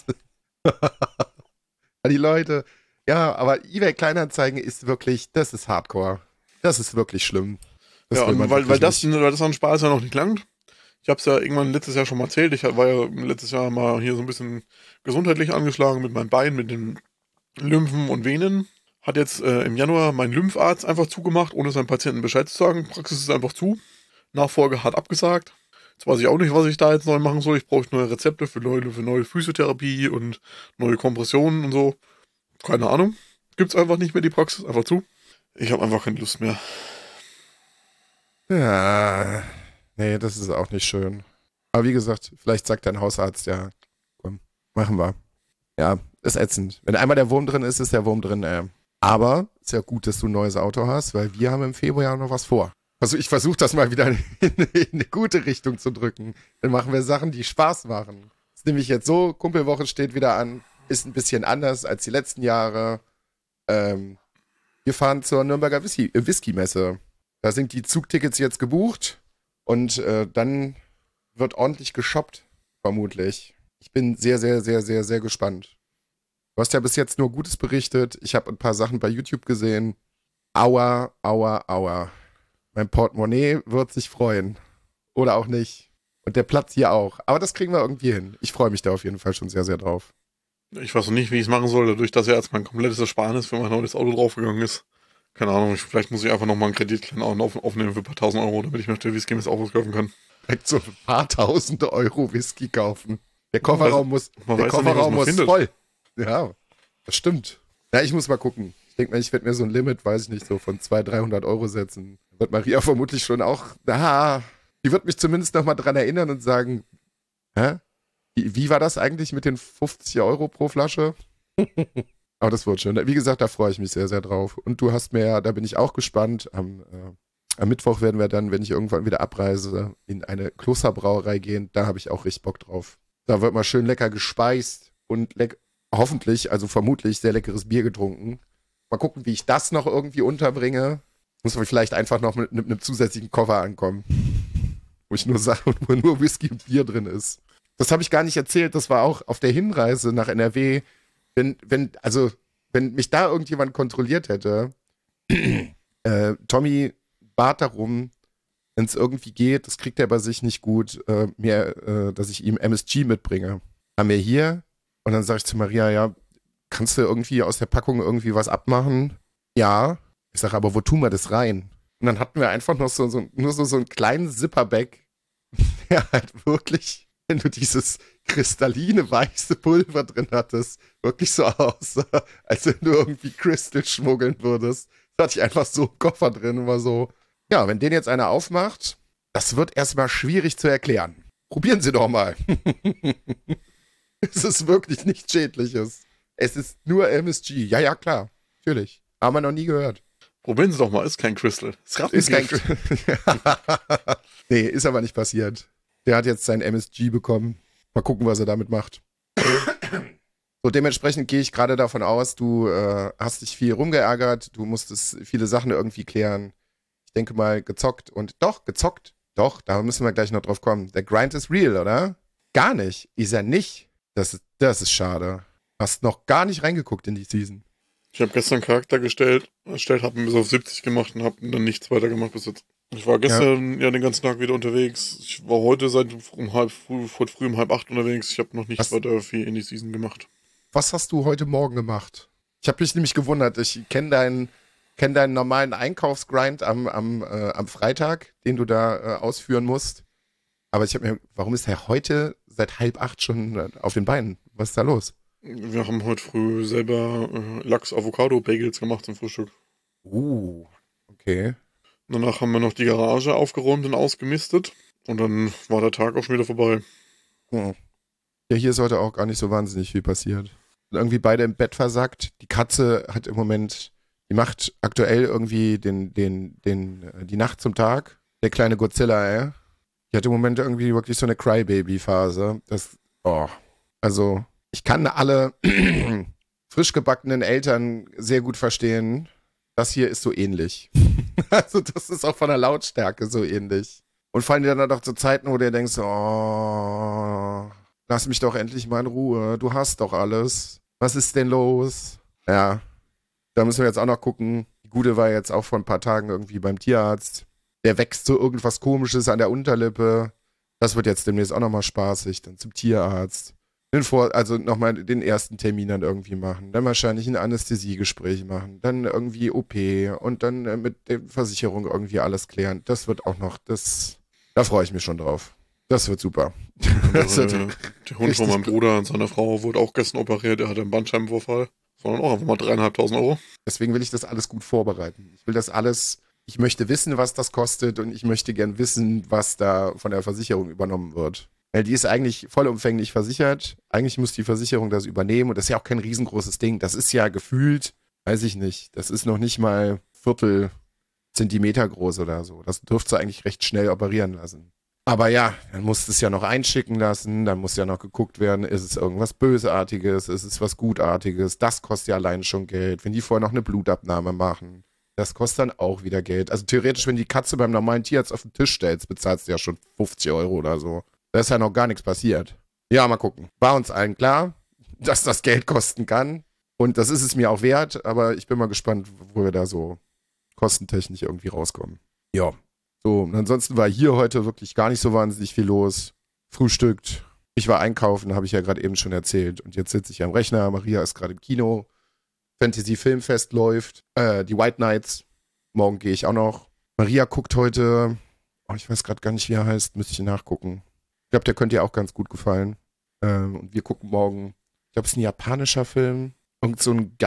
Die Leute, ja, aber eBay Kleinanzeigen ist wirklich, das ist Hardcore. Das ist wirklich schlimm. Das ja, und weil, weil, das, nicht. weil das an Spaß ja noch nicht langt. Ich habe es ja irgendwann letztes Jahr schon mal erzählt. Ich war ja letztes Jahr mal hier so ein bisschen gesundheitlich angeschlagen mit meinem Bein, mit den Lymphen und Venen. Hat jetzt äh, im Januar mein Lympharzt einfach zugemacht, ohne seinem Patienten Bescheid zu sagen. Praxis ist einfach zu. Nachfolge hat abgesagt. Jetzt weiß ich auch nicht, was ich da jetzt neu machen soll. Ich brauche neue Rezepte für neue, für neue Physiotherapie und neue Kompressionen und so. Keine Ahnung. Gibt's einfach nicht mehr die Praxis. Einfach zu. Ich habe einfach keine Lust mehr. Ja, nee, das ist auch nicht schön. Aber wie gesagt, vielleicht sagt dein Hausarzt, ja, komm, machen wir. Ja, ist ätzend. Wenn einmal der Wurm drin ist, ist der Wurm drin, ey. Aber ist ja gut, dass du ein neues Auto hast, weil wir haben im Februar noch was vor. Also ich versuche das mal wieder in, in eine gute Richtung zu drücken. Dann machen wir Sachen, die Spaß machen. Das ist nämlich jetzt so, Kumpelwoche steht wieder an, ist ein bisschen anders als die letzten Jahre. Ähm, wir fahren zur Nürnberger Whisky, äh, Whisky-Messe. Da sind die Zugtickets jetzt gebucht und äh, dann wird ordentlich geshoppt, vermutlich. Ich bin sehr, sehr, sehr, sehr, sehr gespannt. Du hast ja bis jetzt nur Gutes berichtet. Ich habe ein paar Sachen bei YouTube gesehen. Aua, aua, aua. Mein Portemonnaie wird sich freuen. Oder auch nicht. Und der Platz hier auch. Aber das kriegen wir irgendwie hin. Ich freue mich da auf jeden Fall schon sehr, sehr drauf. Ich weiß noch nicht, wie ich es machen soll, dadurch, dass ja jetzt mein komplettes Ersparnis für mein neues Auto draufgegangen ist. Keine Ahnung, ich, vielleicht muss ich einfach nochmal einen Kredit klein auf, aufnehmen für ein paar tausend Euro, damit ich mir der Whisky mit Autos kaufen kann. Direkt so ein paar tausende Euro Whisky kaufen. Der Kofferraum muss, man der weiß ja nicht, Kofferraum was man muss findet. voll. Ja, das stimmt. Ja, ich muss mal gucken. Ich denke mal, ich werde mir so ein Limit, weiß ich nicht, so von zweihundert, dreihundert Euro setzen. Wird Maria vermutlich schon auch, ah, die wird mich zumindest nochmal dran erinnern und sagen, hä? Wie, wie war das eigentlich mit den fünfzig Euro pro Flasche? Aber das wird schon. Wie gesagt, da freue ich mich sehr, sehr drauf. Und du hast mir ja, da bin ich auch gespannt, am, äh, am Mittwoch werden wir dann, wenn ich irgendwann wieder abreise, in eine Klosterbrauerei gehen. Da habe ich auch richtig Bock drauf. Da wird mal schön lecker gespeist und leck- hoffentlich, also vermutlich, sehr leckeres Bier getrunken. Mal gucken, wie ich das noch irgendwie unterbringe. Muss man vielleicht einfach noch mit, mit einem zusätzlichen Koffer ankommen. Wo ich nur sage, wo nur Whisky und Bier drin ist. Das habe ich gar nicht erzählt. Das war auch auf der Hinreise nach N R W. Wenn, wenn, also, wenn mich da irgendjemand kontrolliert hätte, äh, Tommy bat darum, wenn es irgendwie geht, das kriegt er bei sich nicht gut, äh, mir, äh, dass ich ihm M S G mitbringe. Haben wir hier. Und dann sage ich zu Maria, ja, kannst du irgendwie aus der Packung irgendwie was abmachen? Ja. Ich sage, aber wo tun wir das rein? Und dann hatten wir einfach noch so, so, nur so, so einen kleinen Zipperback, der halt wirklich, wenn du dieses kristalline weiße Pulver drin hattest, wirklich so aussah, als wenn du irgendwie Crystal schmuggeln würdest. Da hatte ich einfach so einen Koffer drin und war so, ja, wenn den jetzt einer aufmacht, das wird erstmal schwierig zu erklären. Probieren Sie doch mal. Es ist wirklich nichts Schädliches. Es ist nur M S G. Ja, ja, klar. Natürlich. Haben wir noch nie gehört. Probieren Sie doch mal, ist kein Crystal. Ist, Ist kein Nee, ist aber nicht passiert. Der hat jetzt sein M S G bekommen. Mal gucken, was er damit macht. So, dementsprechend gehe ich gerade davon aus, du äh, hast dich viel rumgeärgert, du musstest viele Sachen irgendwie klären. Ich denke mal, gezockt und doch, gezockt. Doch, da müssen wir gleich noch drauf kommen. Der Grind ist real, oder? Gar nicht. Ist er nicht. Das ist, das ist schade. Hast noch gar nicht reingeguckt in die Season. Ich habe gestern einen Charakter gestellt, erstellt, habe ihn bis auf siebzig gemacht und habe dann nichts weiter gemacht bis jetzt. Ich war gestern ja. ja den ganzen Tag wieder unterwegs. Ich war heute seit um halb früh, heute früh um halb acht unterwegs. Ich habe noch nichts Was? weiter viel in die Season gemacht. Was hast du heute Morgen gemacht? Ich habe mich nämlich gewundert. Ich kenne deinen, kenn deinen normalen Einkaufsgrind am, am, äh, am Freitag, den du da äh, ausführen musst. Aber ich habe mir, warum ist er heute seit halb acht schon auf den Beinen? Was ist da los? Wir haben heute früh selber äh, Lachs-Avocado-Bagels gemacht zum Frühstück. Uh, okay. Danach haben wir noch die Garage aufgeräumt und ausgemistet. Und dann war der Tag auch schon wieder vorbei. Hm. Ja, hier ist heute auch gar nicht so wahnsinnig viel passiert. Sind irgendwie beide im Bett versackt. Die Katze hat im Moment, die macht aktuell irgendwie den, den, den, die Nacht zum Tag. Der kleine Godzilla, ey. Die hat im Moment irgendwie wirklich so eine Crybaby-Phase. Das, oh. Also, ich kann alle frisch gebackenen Eltern sehr gut verstehen. Das hier ist so ähnlich. Also, das ist auch von der Lautstärke so ähnlich. Und vor allem dann noch zu Zeiten, wo du denkst, oh, lass mich doch endlich mal in Ruhe. Du hast doch alles. Was ist denn los? Ja, da müssen wir jetzt auch noch gucken. Die Gute war jetzt auch vor ein paar Tagen irgendwie beim Tierarzt. Der wächst so irgendwas Komisches an der Unterlippe. Das wird jetzt demnächst auch nochmal spaßig. Dann zum Tierarzt. Den Vor- also nochmal den ersten Termin dann irgendwie machen. Dann wahrscheinlich ein Anästhesiegespräch machen. Dann irgendwie O P und dann äh, mit der Versicherung irgendwie alles klären. Das wird auch noch, das, da freue ich mich schon drauf. Das wird super. Das Der, wird der Hund von meinem Bruder und seiner Frau wurde auch gestern operiert. Der hatte einen Bandscheibenvorfall. Sondern auch einfach mal dreieinhalbtausend Euro. Deswegen will ich das alles gut vorbereiten. Ich will das alles, ich möchte wissen, was das kostet und ich möchte gern wissen, was da von der Versicherung übernommen wird. Weil die ist eigentlich vollumfänglich versichert. Eigentlich muss die Versicherung das übernehmen und das ist ja auch kein riesengroßes Ding. Das ist ja gefühlt, weiß ich nicht, das ist noch nicht mal Viertel Zentimeter groß oder so. Das dürfte sie eigentlich recht schnell operieren lassen. Aber ja, dann muss es ja noch einschicken lassen, dann muss ja noch geguckt werden, ist es irgendwas Bösartiges, ist es was Gutartiges, das kostet ja allein schon Geld. Wenn die vorher noch eine Blutabnahme machen, das kostet dann auch wieder Geld. Also theoretisch, wenn die Katze beim normalen Tierarzt auf den Tisch stellst, bezahlst du ja schon fünfzig Euro oder so. Da ist ja noch gar nichts passiert. Ja, mal gucken. War uns allen klar, dass das Geld kosten kann und das ist es mir auch wert, aber ich bin mal gespannt, wo wir da so kostentechnisch irgendwie rauskommen. Ja. So, und ansonsten war hier heute wirklich gar nicht so wahnsinnig viel los. Frühstückt Ich war einkaufen, habe ich ja gerade eben schon erzählt. Und jetzt sitze ich am Rechner. Maria ist gerade im Kino. Fantasy Filmfest läuft. Äh, die White Nights. Morgen gehe ich auch noch. Maria guckt heute, oh, ich weiß gerade gar nicht, wie er heißt, müsste ich nachgucken. Ich glaube, der könnte ihr auch ganz gut gefallen. Ähm, und wir gucken morgen, ich glaube, es ist ein japanischer Film. Irgend so ein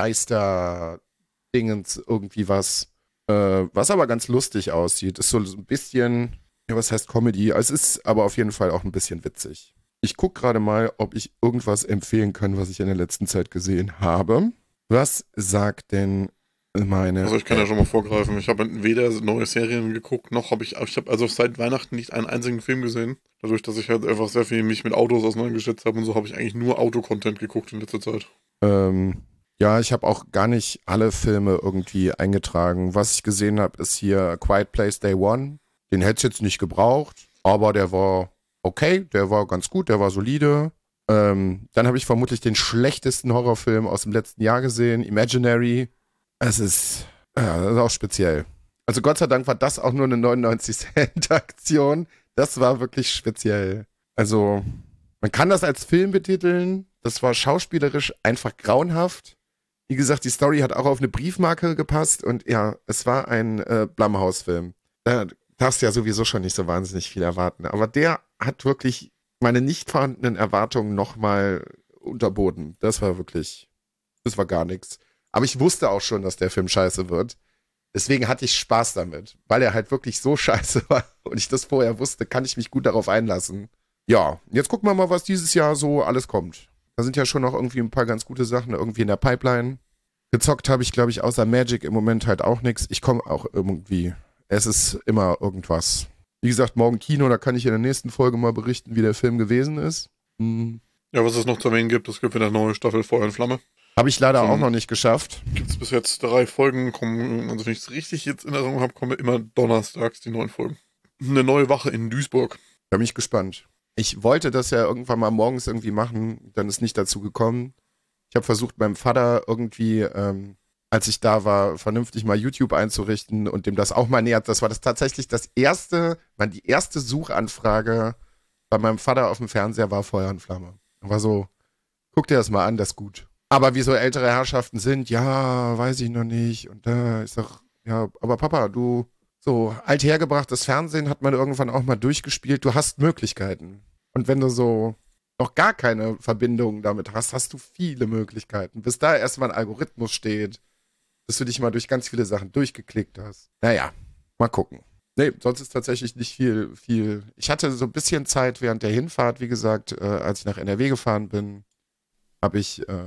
Geister-Dingens, irgendwie was. Äh, was aber ganz lustig aussieht. Ist so ein bisschen, ja, was heißt Comedy? Es ist aber auf jeden Fall auch ein bisschen witzig. Ich gucke gerade mal, ob ich irgendwas empfehlen kann, was ich in der letzten Zeit gesehen habe. Was sagt denn meine... Also ich kann ja schon mal vorgreifen. Ich habe weder neue Serien geguckt, noch habe ich... Ich habe also seit Weihnachten nicht einen einzigen Film gesehen. Dadurch, dass ich halt einfach sehr viel mich mit Autos auseinandergesetzt habe und so, habe ich eigentlich nur Auto-Content geguckt in letzter Zeit. Ähm, ja, ich habe auch gar nicht alle Filme irgendwie eingetragen. Was ich gesehen habe, ist hier Quiet Place Day One. Den hätte ich jetzt nicht gebraucht, aber der war... okay, der war ganz gut, der war solide. Ähm, dann habe ich vermutlich den schlechtesten Horrorfilm aus dem letzten Jahr gesehen, Imaginary. Es ist, ja, das ist auch speziell. Also Gott sei Dank war das auch nur eine neunundneunzig Cent Aktion. Das war wirklich speziell. Also man kann das als Film betiteln. Das war schauspielerisch einfach grauenhaft. Wie gesagt, die Story hat auch auf eine Briefmarke gepasst. Und ja, es war ein äh, Blumhouse-Film. Da darfst du ja sowieso schon nicht so wahnsinnig viel erwarten. Aber der hat wirklich meine nicht vorhandenen Erwartungen nochmal unterboten. Das war wirklich, das war gar nichts. Aber ich wusste auch schon, dass der Film scheiße wird. Deswegen hatte ich Spaß damit. Weil er halt wirklich so scheiße war und ich das vorher wusste, kann ich mich gut darauf einlassen. Ja, jetzt gucken wir mal, was dieses Jahr so alles kommt. Da sind ja schon noch irgendwie ein paar ganz gute Sachen irgendwie in der Pipeline. Gezockt habe ich, glaube ich, außer Magic im Moment halt auch nichts. Ich komme auch irgendwie... Es ist immer irgendwas. Wie gesagt, morgen Kino, da kann ich in der nächsten Folge mal berichten, wie der Film gewesen ist. Hm. Ja, was es noch zu erwähnen gibt, es gibt wieder eine neue Staffel Feuer und Flamme. Habe ich leider Zum, auch noch nicht geschafft. Gibt es bis jetzt drei Folgen, kommen, also wenn ich es richtig jetzt in Erinnerung habe, kommen immer donnerstags die neuen Folgen. Eine neue Wache in Duisburg. Da bin ich gespannt. Ich wollte das ja irgendwann mal morgens irgendwie machen, dann ist nicht dazu gekommen. Ich habe versucht, meinem Vater irgendwie... Ähm, als ich da war, vernünftig mal YouTube einzurichten und dem das auch mal nähert. Das war das tatsächlich das erste, man, die erste Suchanfrage bei meinem Vater auf dem Fernseher war Feuer und Flamme. War so, guck dir das mal an, das ist gut. Aber wie so ältere Herrschaften sind, ja, weiß ich noch nicht. Und da ist doch, ja, aber Papa, du, so althergebrachtes Fernsehen hat man irgendwann auch mal durchgespielt. Du hast Möglichkeiten. Und wenn du so noch gar keine Verbindung damit hast, hast du viele Möglichkeiten. Bis da erstmal ein Algorithmus steht, dass du dich mal durch ganz viele Sachen durchgeklickt hast. Naja, mal gucken. Nee, sonst ist tatsächlich nicht viel, viel. Ich hatte so ein bisschen Zeit während der Hinfahrt, wie gesagt, äh, als ich nach N R W gefahren bin, habe ich äh,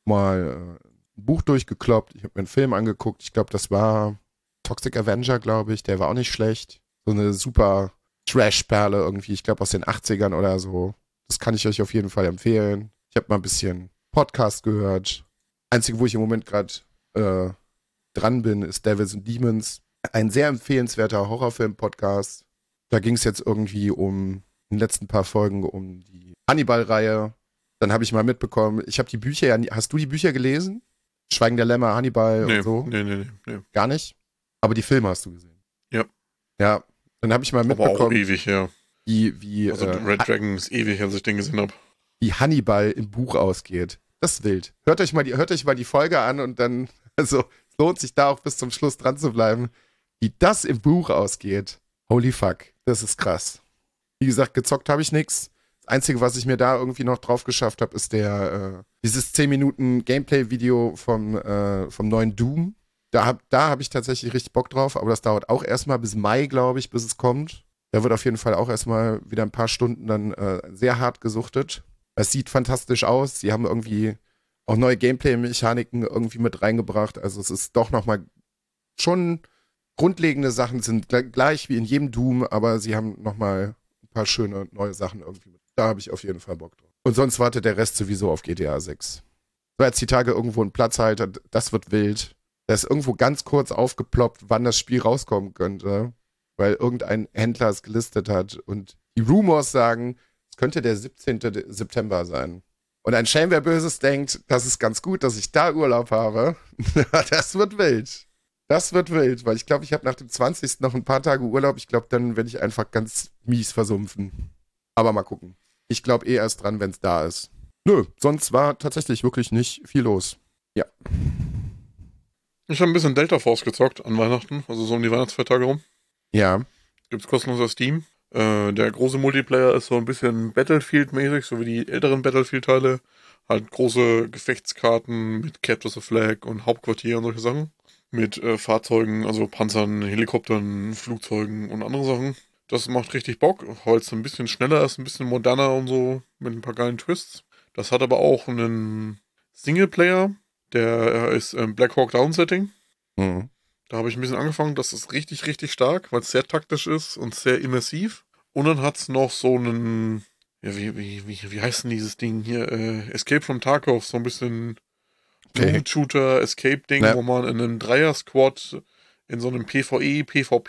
mal äh, ein Buch durchgekloppt. Ich habe mir einen Film angeguckt. Ich glaube, das war Toxic Avenger, glaube ich. Der war auch nicht schlecht. So eine super Trash-Perle irgendwie. Ich glaube, aus den achtzigern oder so. Das kann ich euch auf jeden Fall empfehlen. Ich habe mal ein bisschen Podcast gehört. Einzige, wo ich im Moment gerade äh, dran bin, ist Devils and Demons. Ein sehr empfehlenswerter Horrorfilm-Podcast. Da ging es jetzt irgendwie um, in den letzten paar Folgen, um die Hannibal-Reihe. Dann habe ich mal mitbekommen, ich habe die Bücher ja, hast du die Bücher gelesen? Schweigen der Lämmer, Hannibal nee, und so? Nee, nee, nee, nee. Gar nicht? Aber die Filme hast du gesehen? Ja. Ja, dann habe ich mal mitbekommen. Aber auch ewig, ja. Wie, wie, also äh, Red Dragon ist ewig, als ich den gesehen habe. Wie Hannibal im Buch ausgeht. Das ist wild. Hört euch mal die, hört euch mal die Folge an und dann, also es lohnt sich da auch bis zum Schluss dran zu bleiben. Wie das im Buch ausgeht. Holy fuck, das ist krass. Wie gesagt, gezockt habe ich nichts. Das Einzige, was ich mir da irgendwie noch drauf geschafft habe, ist der, äh, dieses zehn Minuten Gameplay-Video vom, äh, vom neuen Doom. Da habe da hab ich tatsächlich richtig Bock drauf, aber das dauert auch erstmal bis Mai, glaube ich, bis es kommt. Da wird auf jeden Fall auch erstmal wieder ein paar Stunden dann äh, sehr hart gesuchtet. Es sieht fantastisch aus. Sie haben irgendwie auch neue Gameplay-Mechaniken irgendwie mit reingebracht. Also es ist doch nochmal schon grundlegende Sachen sind gleich wie in jedem Doom, aber sie haben nochmal ein paar schöne neue Sachen irgendwie mit. Da habe ich auf jeden Fall Bock drauf. Und sonst wartet der Rest sowieso auf G T A sechs. So jetzt die Tage irgendwo einen Platzhalter, das wird wild. Da ist irgendwo ganz kurz aufgeploppt, wann das Spiel rauskommen könnte, weil irgendein Händler es gelistet hat und die Rumors sagen, es könnte der siebzehnten September sein. Und ein Schelm, wer Böses denkt, das ist ganz gut, dass ich da Urlaub habe. Das wird wild. Das wird wild, weil ich glaube, ich habe nach dem zwanzigsten noch ein paar Tage Urlaub. Ich glaube, dann werde ich einfach ganz mies versumpfen. Aber mal gucken. Ich glaube eh erst dran, wenn es da ist. Nö, sonst war tatsächlich wirklich nicht viel los. Ja. Ich habe ein bisschen Delta Force gezockt an Weihnachten, also so um die Weihnachtsfeiertage rum. Ja. Gibt's kostenlos auf Steam. Äh, der große Multiplayer ist so ein bisschen Battlefield-mäßig, so wie die älteren Battlefield-Teile. Halt große Gefechtskarten mit Capture the Flag und Hauptquartier und solche Sachen. Mit äh, Fahrzeugen, also Panzern, Helikoptern, Flugzeugen und andere Sachen. Das macht richtig Bock, weil es ein bisschen schneller ist, ein bisschen moderner und so, mit ein paar geilen Twists. Das hat aber auch einen Singleplayer, der äh, ist ähm, Black Hawk Down Setting. Mhm. Da habe ich ein bisschen angefangen, das ist richtig, richtig stark, weil es sehr taktisch ist und sehr immersiv. Und dann hat es noch so einen, ja, wie, wie, wie, wie heißt denn dieses Ding hier? Äh, Escape from Tarkov, so ein bisschen Okay. Loot-Shooter, Escape-Ding, Ja. wo man in einem Dreier-Squad in so einem PvE,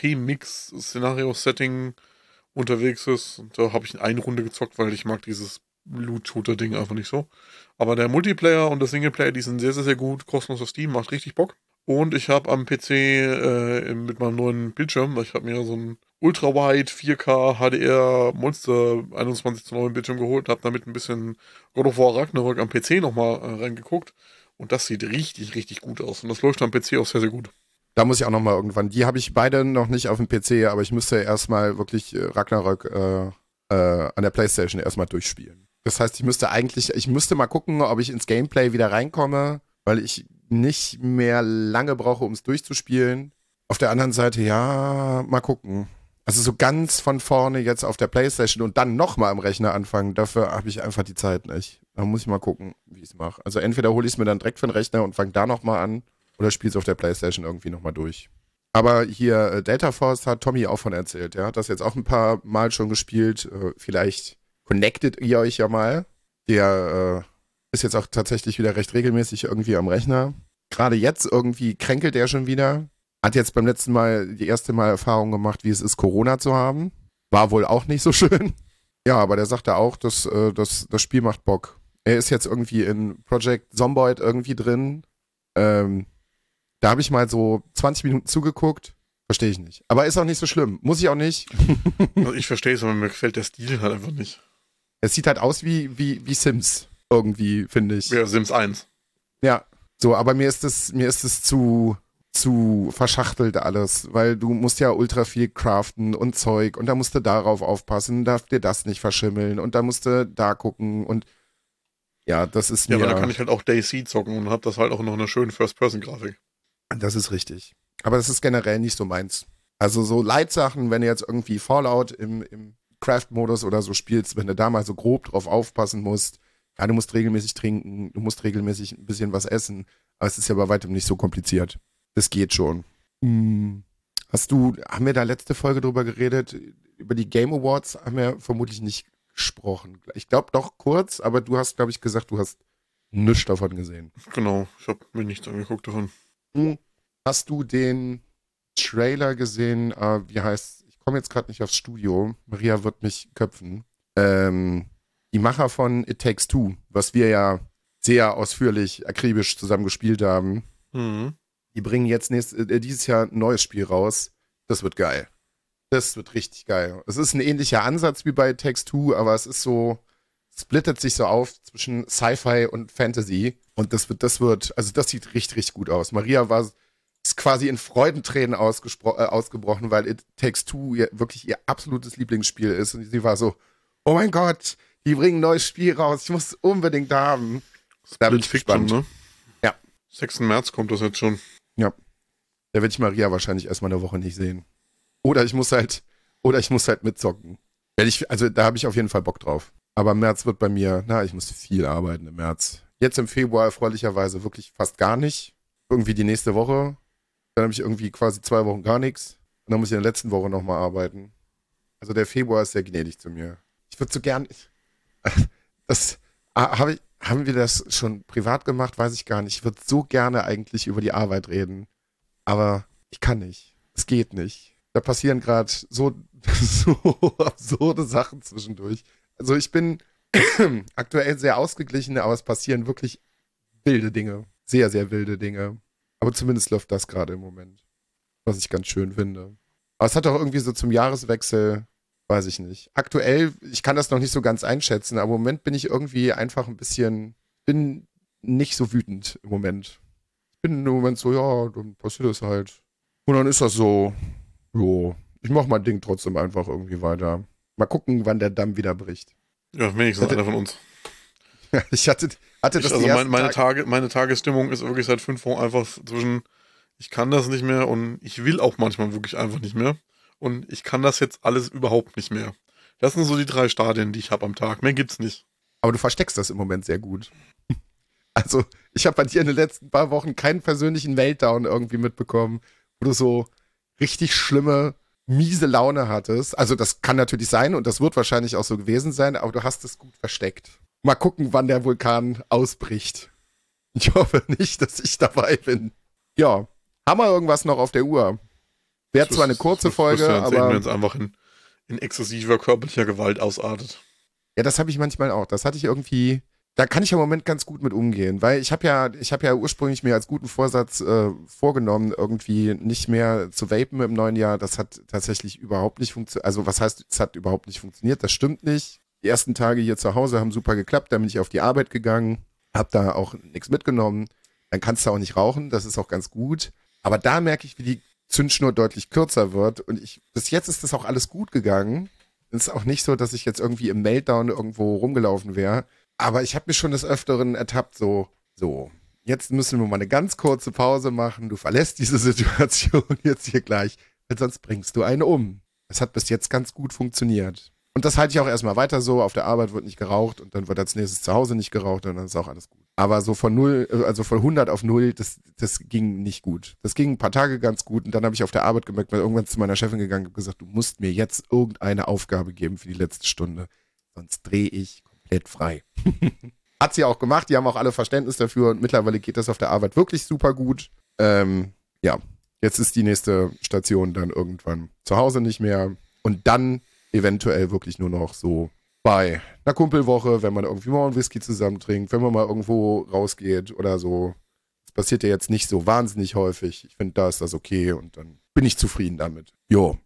PvP-Mix-Szenario-Setting unterwegs ist. Und da habe ich eine Runde gezockt, weil ich mag dieses Loot-Shooter-Ding einfach nicht so. Aber der Multiplayer und der Singleplayer, die sind sehr, sehr, sehr gut. Kostenlos auf Steam, macht richtig Bock. Und ich habe am P C äh, mit meinem neuen Bildschirm, ich habe mir so einen Ultra-Wide vier K H D R Monster einundzwanzig zu neun Bildschirm geholt, habe damit ein bisschen God of War Ragnarök am P C nochmal äh, reingeguckt. Und das sieht richtig, richtig gut aus. Und das läuft am P C auch sehr, sehr gut. Da muss ich auch nochmal irgendwann. Die habe ich beide noch nicht auf dem P C, aber ich müsste erstmal wirklich äh, Ragnarök äh, äh, an der PlayStation erstmal durchspielen. Das heißt, ich müsste eigentlich, ich müsste mal gucken, ob ich ins Gameplay wieder reinkomme, weil ich nicht mehr lange brauche, um es durchzuspielen. Auf der anderen Seite, ja, mal gucken. Also so ganz von vorne jetzt auf der PlayStation und dann nochmal am Rechner anfangen, dafür habe ich einfach die Zeit nicht. Da muss ich mal gucken, wie ich es mache. Also entweder hole ich es mir dann direkt für den Rechner und fange da nochmal an oder spiele es auf der PlayStation irgendwie nochmal durch. Aber hier äh, Delta Force hat Tommy auch von erzählt. Er hat das jetzt auch ein paar Mal schon gespielt. Äh, vielleicht connectet ihr euch ja mal. Der äh, ist jetzt auch tatsächlich wieder recht regelmäßig irgendwie am Rechner. Gerade jetzt irgendwie kränkelt er schon wieder. Hat jetzt beim letzten Mal die erste Mal Erfahrung gemacht, wie es ist, Corona zu haben. War wohl auch nicht so schön. Ja, aber der sagte auch, dass, äh, dass das Spiel macht Bock. Er ist jetzt irgendwie in Project Zomboid irgendwie drin. Ähm, da habe ich mal so zwanzig Minuten zugeguckt. Verstehe ich nicht. Aber ist auch nicht so schlimm. Muss ich auch nicht. Also ich verstehe es, aber mir gefällt der Stil halt einfach nicht. Es sieht halt aus wie, wie, wie Sims. Irgendwie, finde ich. Ja, Sims eins. Ja, so, aber mir ist es, mir ist es zu, zu verschachtelt alles, weil du musst ja ultra viel craften und Zeug und da musst du darauf aufpassen, darf dir das nicht verschimmeln und da musst du da gucken und ja, das ist Ja, mir, aber da kann ich halt auch DayZ zocken und hab das halt auch noch eine schöne First-Person-Grafik. das ist richtig. Aber das ist generell nicht so meins. Also so Leitsachen, wenn du jetzt irgendwie Fallout im, im Craft-Modus oder so spielst, wenn du da mal so grob drauf aufpassen musst, ja, du musst regelmäßig trinken, du musst regelmäßig ein bisschen was essen, aber es ist ja bei weitem nicht so kompliziert. Das geht schon. Hm. Hast du, haben wir da letzte Folge drüber geredet, über die Game Awards haben wir vermutlich nicht gesprochen. Ich glaube doch kurz, aber du hast, glaube ich, gesagt, du hast nichts davon gesehen. Genau, ich habe mir nichts angeguckt davon. Hm. Hast du den Trailer gesehen, äh, wie heißt, ich komme jetzt gerade nicht aufs Studio, Maria wird mich köpfen, ähm, die Macher von It Takes Two, was wir ja sehr ausführlich, akribisch zusammen gespielt haben, Mhm. die bringen jetzt nächst, äh, dieses Jahr ein neues Spiel raus. Das wird geil. Das wird richtig geil. Es ist ein ähnlicher Ansatz wie bei It Takes Two, aber es ist so, splittet sich so auf zwischen Sci-Fi und Fantasy. Und das wird, das wird, also das sieht richtig, richtig gut aus. Maria war, ist quasi in Freudentränen ausgespro- äh, ausgebrochen, weil It Takes Two ihr, wirklich ihr absolutes Lieblingsspiel ist. Und sie war so, oh mein Gott, die bringen ein neues Spiel raus, ich muss es unbedingt haben. Da bin ich Fiction, gespannt. ne? Ja. sechsten März kommt das jetzt schon. Ja. Da werde ich Maria wahrscheinlich erstmal eine Woche nicht sehen. Oder ich muss halt, oder ich muss halt mitzocken. Wenn ich, also da habe ich auf jeden Fall Bock drauf. Aber im März wird bei mir, na, ich muss viel arbeiten im März. Jetzt im Februar erfreulicherweise wirklich fast gar nicht. Irgendwie die nächste Woche. Dann habe ich irgendwie quasi zwei Wochen gar nichts. Und dann muss ich in der letzten Woche nochmal arbeiten. Also der Februar ist sehr gnädig zu mir. Ich würde so gern, das, ah, hab ich, haben wir das schon privat gemacht? Weiß ich gar nicht. Ich würde so gerne eigentlich über die Arbeit reden. Aber ich kann nicht. Es geht nicht. Da passieren gerade so, so absurde Sachen zwischendurch. Also ich bin aktuell sehr ausgeglichen, aber es passieren wirklich wilde Dinge. Sehr, sehr wilde Dinge. Aber zumindest läuft das gerade im Moment. Was ich ganz schön finde. Aber es hat auch irgendwie so zum Jahreswechsel weiß ich nicht. Aktuell, ich kann das noch nicht so ganz einschätzen, aber im Moment bin ich irgendwie einfach ein bisschen, bin nicht so wütend im Moment. Ich bin im Moment so, ja, dann passiert das halt. Und dann ist das so, jo, ich mach mein Ding trotzdem einfach irgendwie weiter. Mal gucken, wann der Damm wieder bricht. Ja, wenigstens Hatte- einer von uns. Ich hatte, hatte Ich, das also die mein, ersten meine, Tage- Tage, meine Tagesstimmung ist wirklich seit fünf Wochen einfach zwischen, ich kann das nicht mehr und ich will auch manchmal wirklich einfach nicht mehr. Und ich kann das jetzt alles überhaupt nicht mehr. Das sind so die drei Stadien, die ich habe am Tag. Mehr gibt's nicht. Aber du versteckst das im Moment sehr gut. Also, ich habe bei dir in den letzten paar Wochen keinen persönlichen Meltdown irgendwie mitbekommen, wo du so richtig schlimme, miese Laune hattest. Also, das kann natürlich sein und das wird wahrscheinlich auch so gewesen sein, aber du hast es gut versteckt. Mal gucken, wann der Vulkan ausbricht. Ich hoffe nicht, dass ich dabei bin. Ja, haben wir irgendwas noch auf der Uhr? Wäre zwar eine kurze Folge, aber... Wenn es einfach in, in exzessiver körperlicher Gewalt ausartet. Ja, das habe ich manchmal auch. Das hatte ich irgendwie, da kann ich im Moment ganz gut mit umgehen, weil ich habe ja, ich habe ja ursprünglich mir als guten Vorsatz äh, vorgenommen, irgendwie nicht mehr zu vapen im neuen Jahr. Das hat tatsächlich überhaupt nicht funktioniert. Also was heißt, es hat überhaupt nicht funktioniert? Das stimmt nicht. Die ersten Tage hier zu Hause haben super geklappt. Dann bin ich auf die Arbeit gegangen, habe da auch nichts mitgenommen. Dann kannst du auch nicht rauchen. Das ist auch ganz gut. Aber da merke ich, wie die Zündschnur deutlich kürzer wird. Und ich, bis jetzt ist das auch alles gut gegangen. Es ist auch nicht so, dass ich jetzt irgendwie im Meltdown irgendwo rumgelaufen wäre. Aber ich habe mich schon des Öfteren ertappt, so, so, jetzt müssen wir mal eine ganz kurze Pause machen. Du verlässt diese Situation jetzt hier gleich, weil sonst bringst du einen um. Das hat bis jetzt ganz gut funktioniert. Und das halte ich auch erstmal weiter so. Auf der Arbeit wird nicht geraucht und dann wird als nächstes zu Hause nicht geraucht und dann ist auch alles gut. Aber so von null, also von hundert auf null, das, das ging nicht gut. Das ging ein paar Tage ganz gut und dann habe ich auf der Arbeit gemerkt, weil irgendwann zu meiner Chefin gegangen und gesagt, du musst mir jetzt irgendeine Aufgabe geben für die letzte Stunde, sonst drehe ich komplett frei. Hat sie auch gemacht, die haben auch alle Verständnis dafür und mittlerweile geht das auf der Arbeit wirklich super gut. Ähm, ja, jetzt ist die nächste Station dann irgendwann zu Hause nicht mehr und dann eventuell wirklich nur noch so bei einer Kumpelwoche, wenn man irgendwie mal einen Whisky zusammen trinkt, wenn man mal irgendwo rausgeht oder so. Das passiert ja jetzt nicht so wahnsinnig häufig. Ich finde, da ist das okay und dann bin ich zufrieden damit. Jo.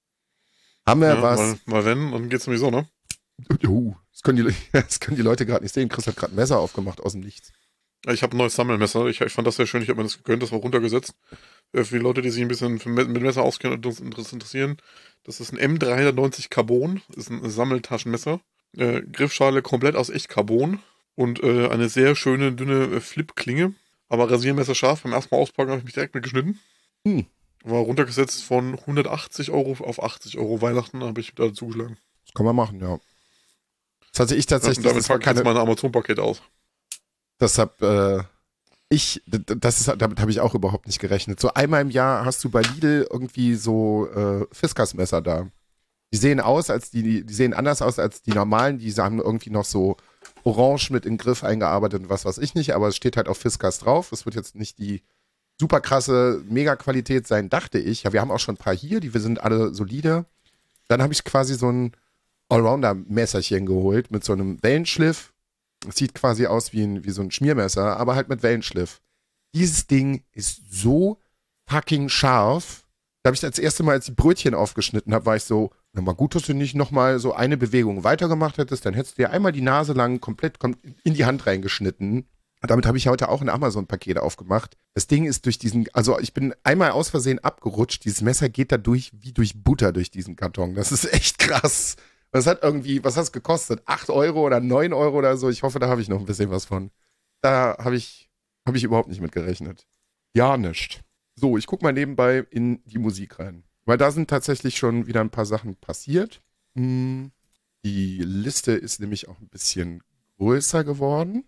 Haben wir Ja, was? Mal, mal wenn, dann geht's nämlich so, ne? Uh, das, können die, das können die Leute gerade nicht sehen. Chris hat gerade ein Messer aufgemacht aus dem Nichts. Ich habe ein neues Sammelmesser. Ich, ich fand das sehr schön. Ich habe mir das gegönnt. Das war runtergesetzt. Äh, Für die Leute, die sich ein bisschen für- mit Messer auskennen und uns interess- interessieren. Das ist ein M dreihundertneunzig Carbon. Das ist ein Sammeltaschenmesser. Äh, Griffschale komplett aus echt Carbon. Und äh, eine sehr schöne, dünne äh, Flip-Klinge. Aber Rasiermesser scharf. Beim ersten Mal auspacken habe ich mich direkt mit geschnitten. Hm. War runtergesetzt von hundertachtzig Euro auf achtzig Euro. Weihnachten habe ich da zugeschlagen. Das kann man machen, ja. Das hatte ich Ja, tatsächlich. und damit das war packe ich jetzt keine, meine Amazon-Paket aus. deshalb, äh, ich, d- das ist, damit habe ich auch überhaupt nicht gerechnet. So einmal im Jahr hast du bei Lidl irgendwie so äh, Fiskars-Messer da. Die sehen aus, als die, die sehen anders aus als die normalen. Die haben irgendwie noch so orange mit in den Griff eingearbeitet und was weiß ich nicht, aber es steht halt auf Fiskars drauf. Es wird jetzt nicht die super krasse Mega-Qualität sein, dachte ich. Ja, wir haben auch schon ein paar hier, die wir sind alle solide. Dann habe ich quasi so ein Allrounder-Messerchen geholt mit so einem Wellenschliff. Es sieht quasi aus wie, ein, wie so ein Schmiermesser, aber halt mit Wellenschliff. Dieses Ding ist so fucking scharf. Da habe ich das erste Mal, als ich die Brötchen aufgeschnitten habe, war ich so, na mal gut, dass du nicht nochmal so eine Bewegung weitergemacht hättest, dann hättest du dir einmal die Nase lang komplett kom- in die Hand reingeschnitten. Damit habe ich heute auch ein Amazon-Paket aufgemacht. Das Ding ist durch diesen, also ich bin einmal aus Versehen abgerutscht. Dieses Messer geht da durch wie durch Butter durch diesen Karton. Das ist echt krass. Das hat irgendwie, was hat es gekostet? acht Euro oder neun Euro oder so. Ich hoffe, da habe ich noch ein bisschen was von. Da habe ich, habe ich überhaupt nicht mit gerechnet. Ja, nicht. So, ich gucke mal nebenbei in die Musik rein. Weil da sind tatsächlich schon wieder ein paar Sachen passiert. Hm, die Liste ist nämlich auch ein bisschen größer geworden.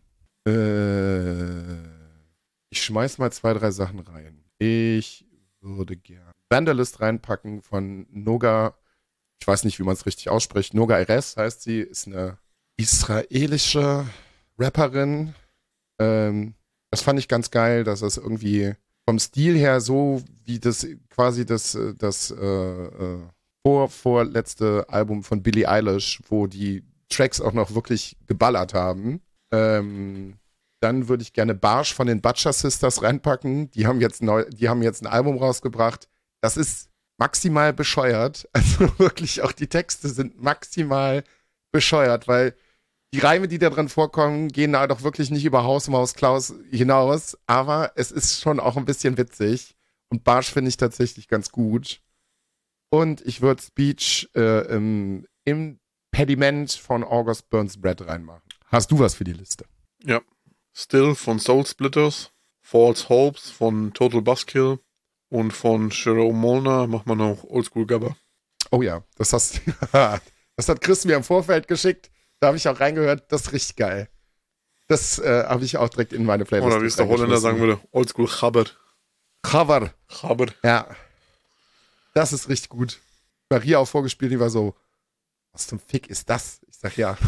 Äh, ich schmeiß mal zwei, drei Sachen rein. Ich würde gerne Vandalist reinpacken von Noga. Ich weiß nicht, wie man es richtig ausspricht. Noga Eres heißt sie, ist eine israelische Rapperin. Ähm, das fand ich ganz geil, dass das irgendwie vom Stil her so wie das quasi das, das äh, äh, vor, vorletzte Album von Billie Eilish, wo die Tracks auch noch wirklich geballert haben. Ähm, dann würde ich gerne Barsch von den Butcher Sisters reinpacken. Die haben jetzt neu, die haben jetzt ein Album rausgebracht. Das ist maximal bescheuert. Also wirklich auch die Texte sind maximal bescheuert, weil die Reime, die da drin vorkommen, gehen da doch wirklich nicht über Haus, Maus, Klaus hinaus. Aber es ist schon auch ein bisschen witzig. Und Barsch finde ich tatsächlich ganz gut. Und ich würde Speech äh, im, im Pediment von August Burns Bread reinmachen. Hast du was für die Liste? Ja. Still von Soul Splitters, False Hopes von Total Buzzkill und von Jerome Molnar macht man noch Oldschool Gabba. Oh ja, das, hast, das hat Chris mir im Vorfeld geschickt. Da habe ich auch reingehört. Das ist richtig geil. Das äh, habe ich auch direkt in meine Playlist. Oder wie es der Holländer sagen würde, Oldschool Gabber. Gabber. Gabber. Ja. Das ist richtig gut. Maria auch vorgespielt, die war so, was zum Fick ist das? Ich sag ja.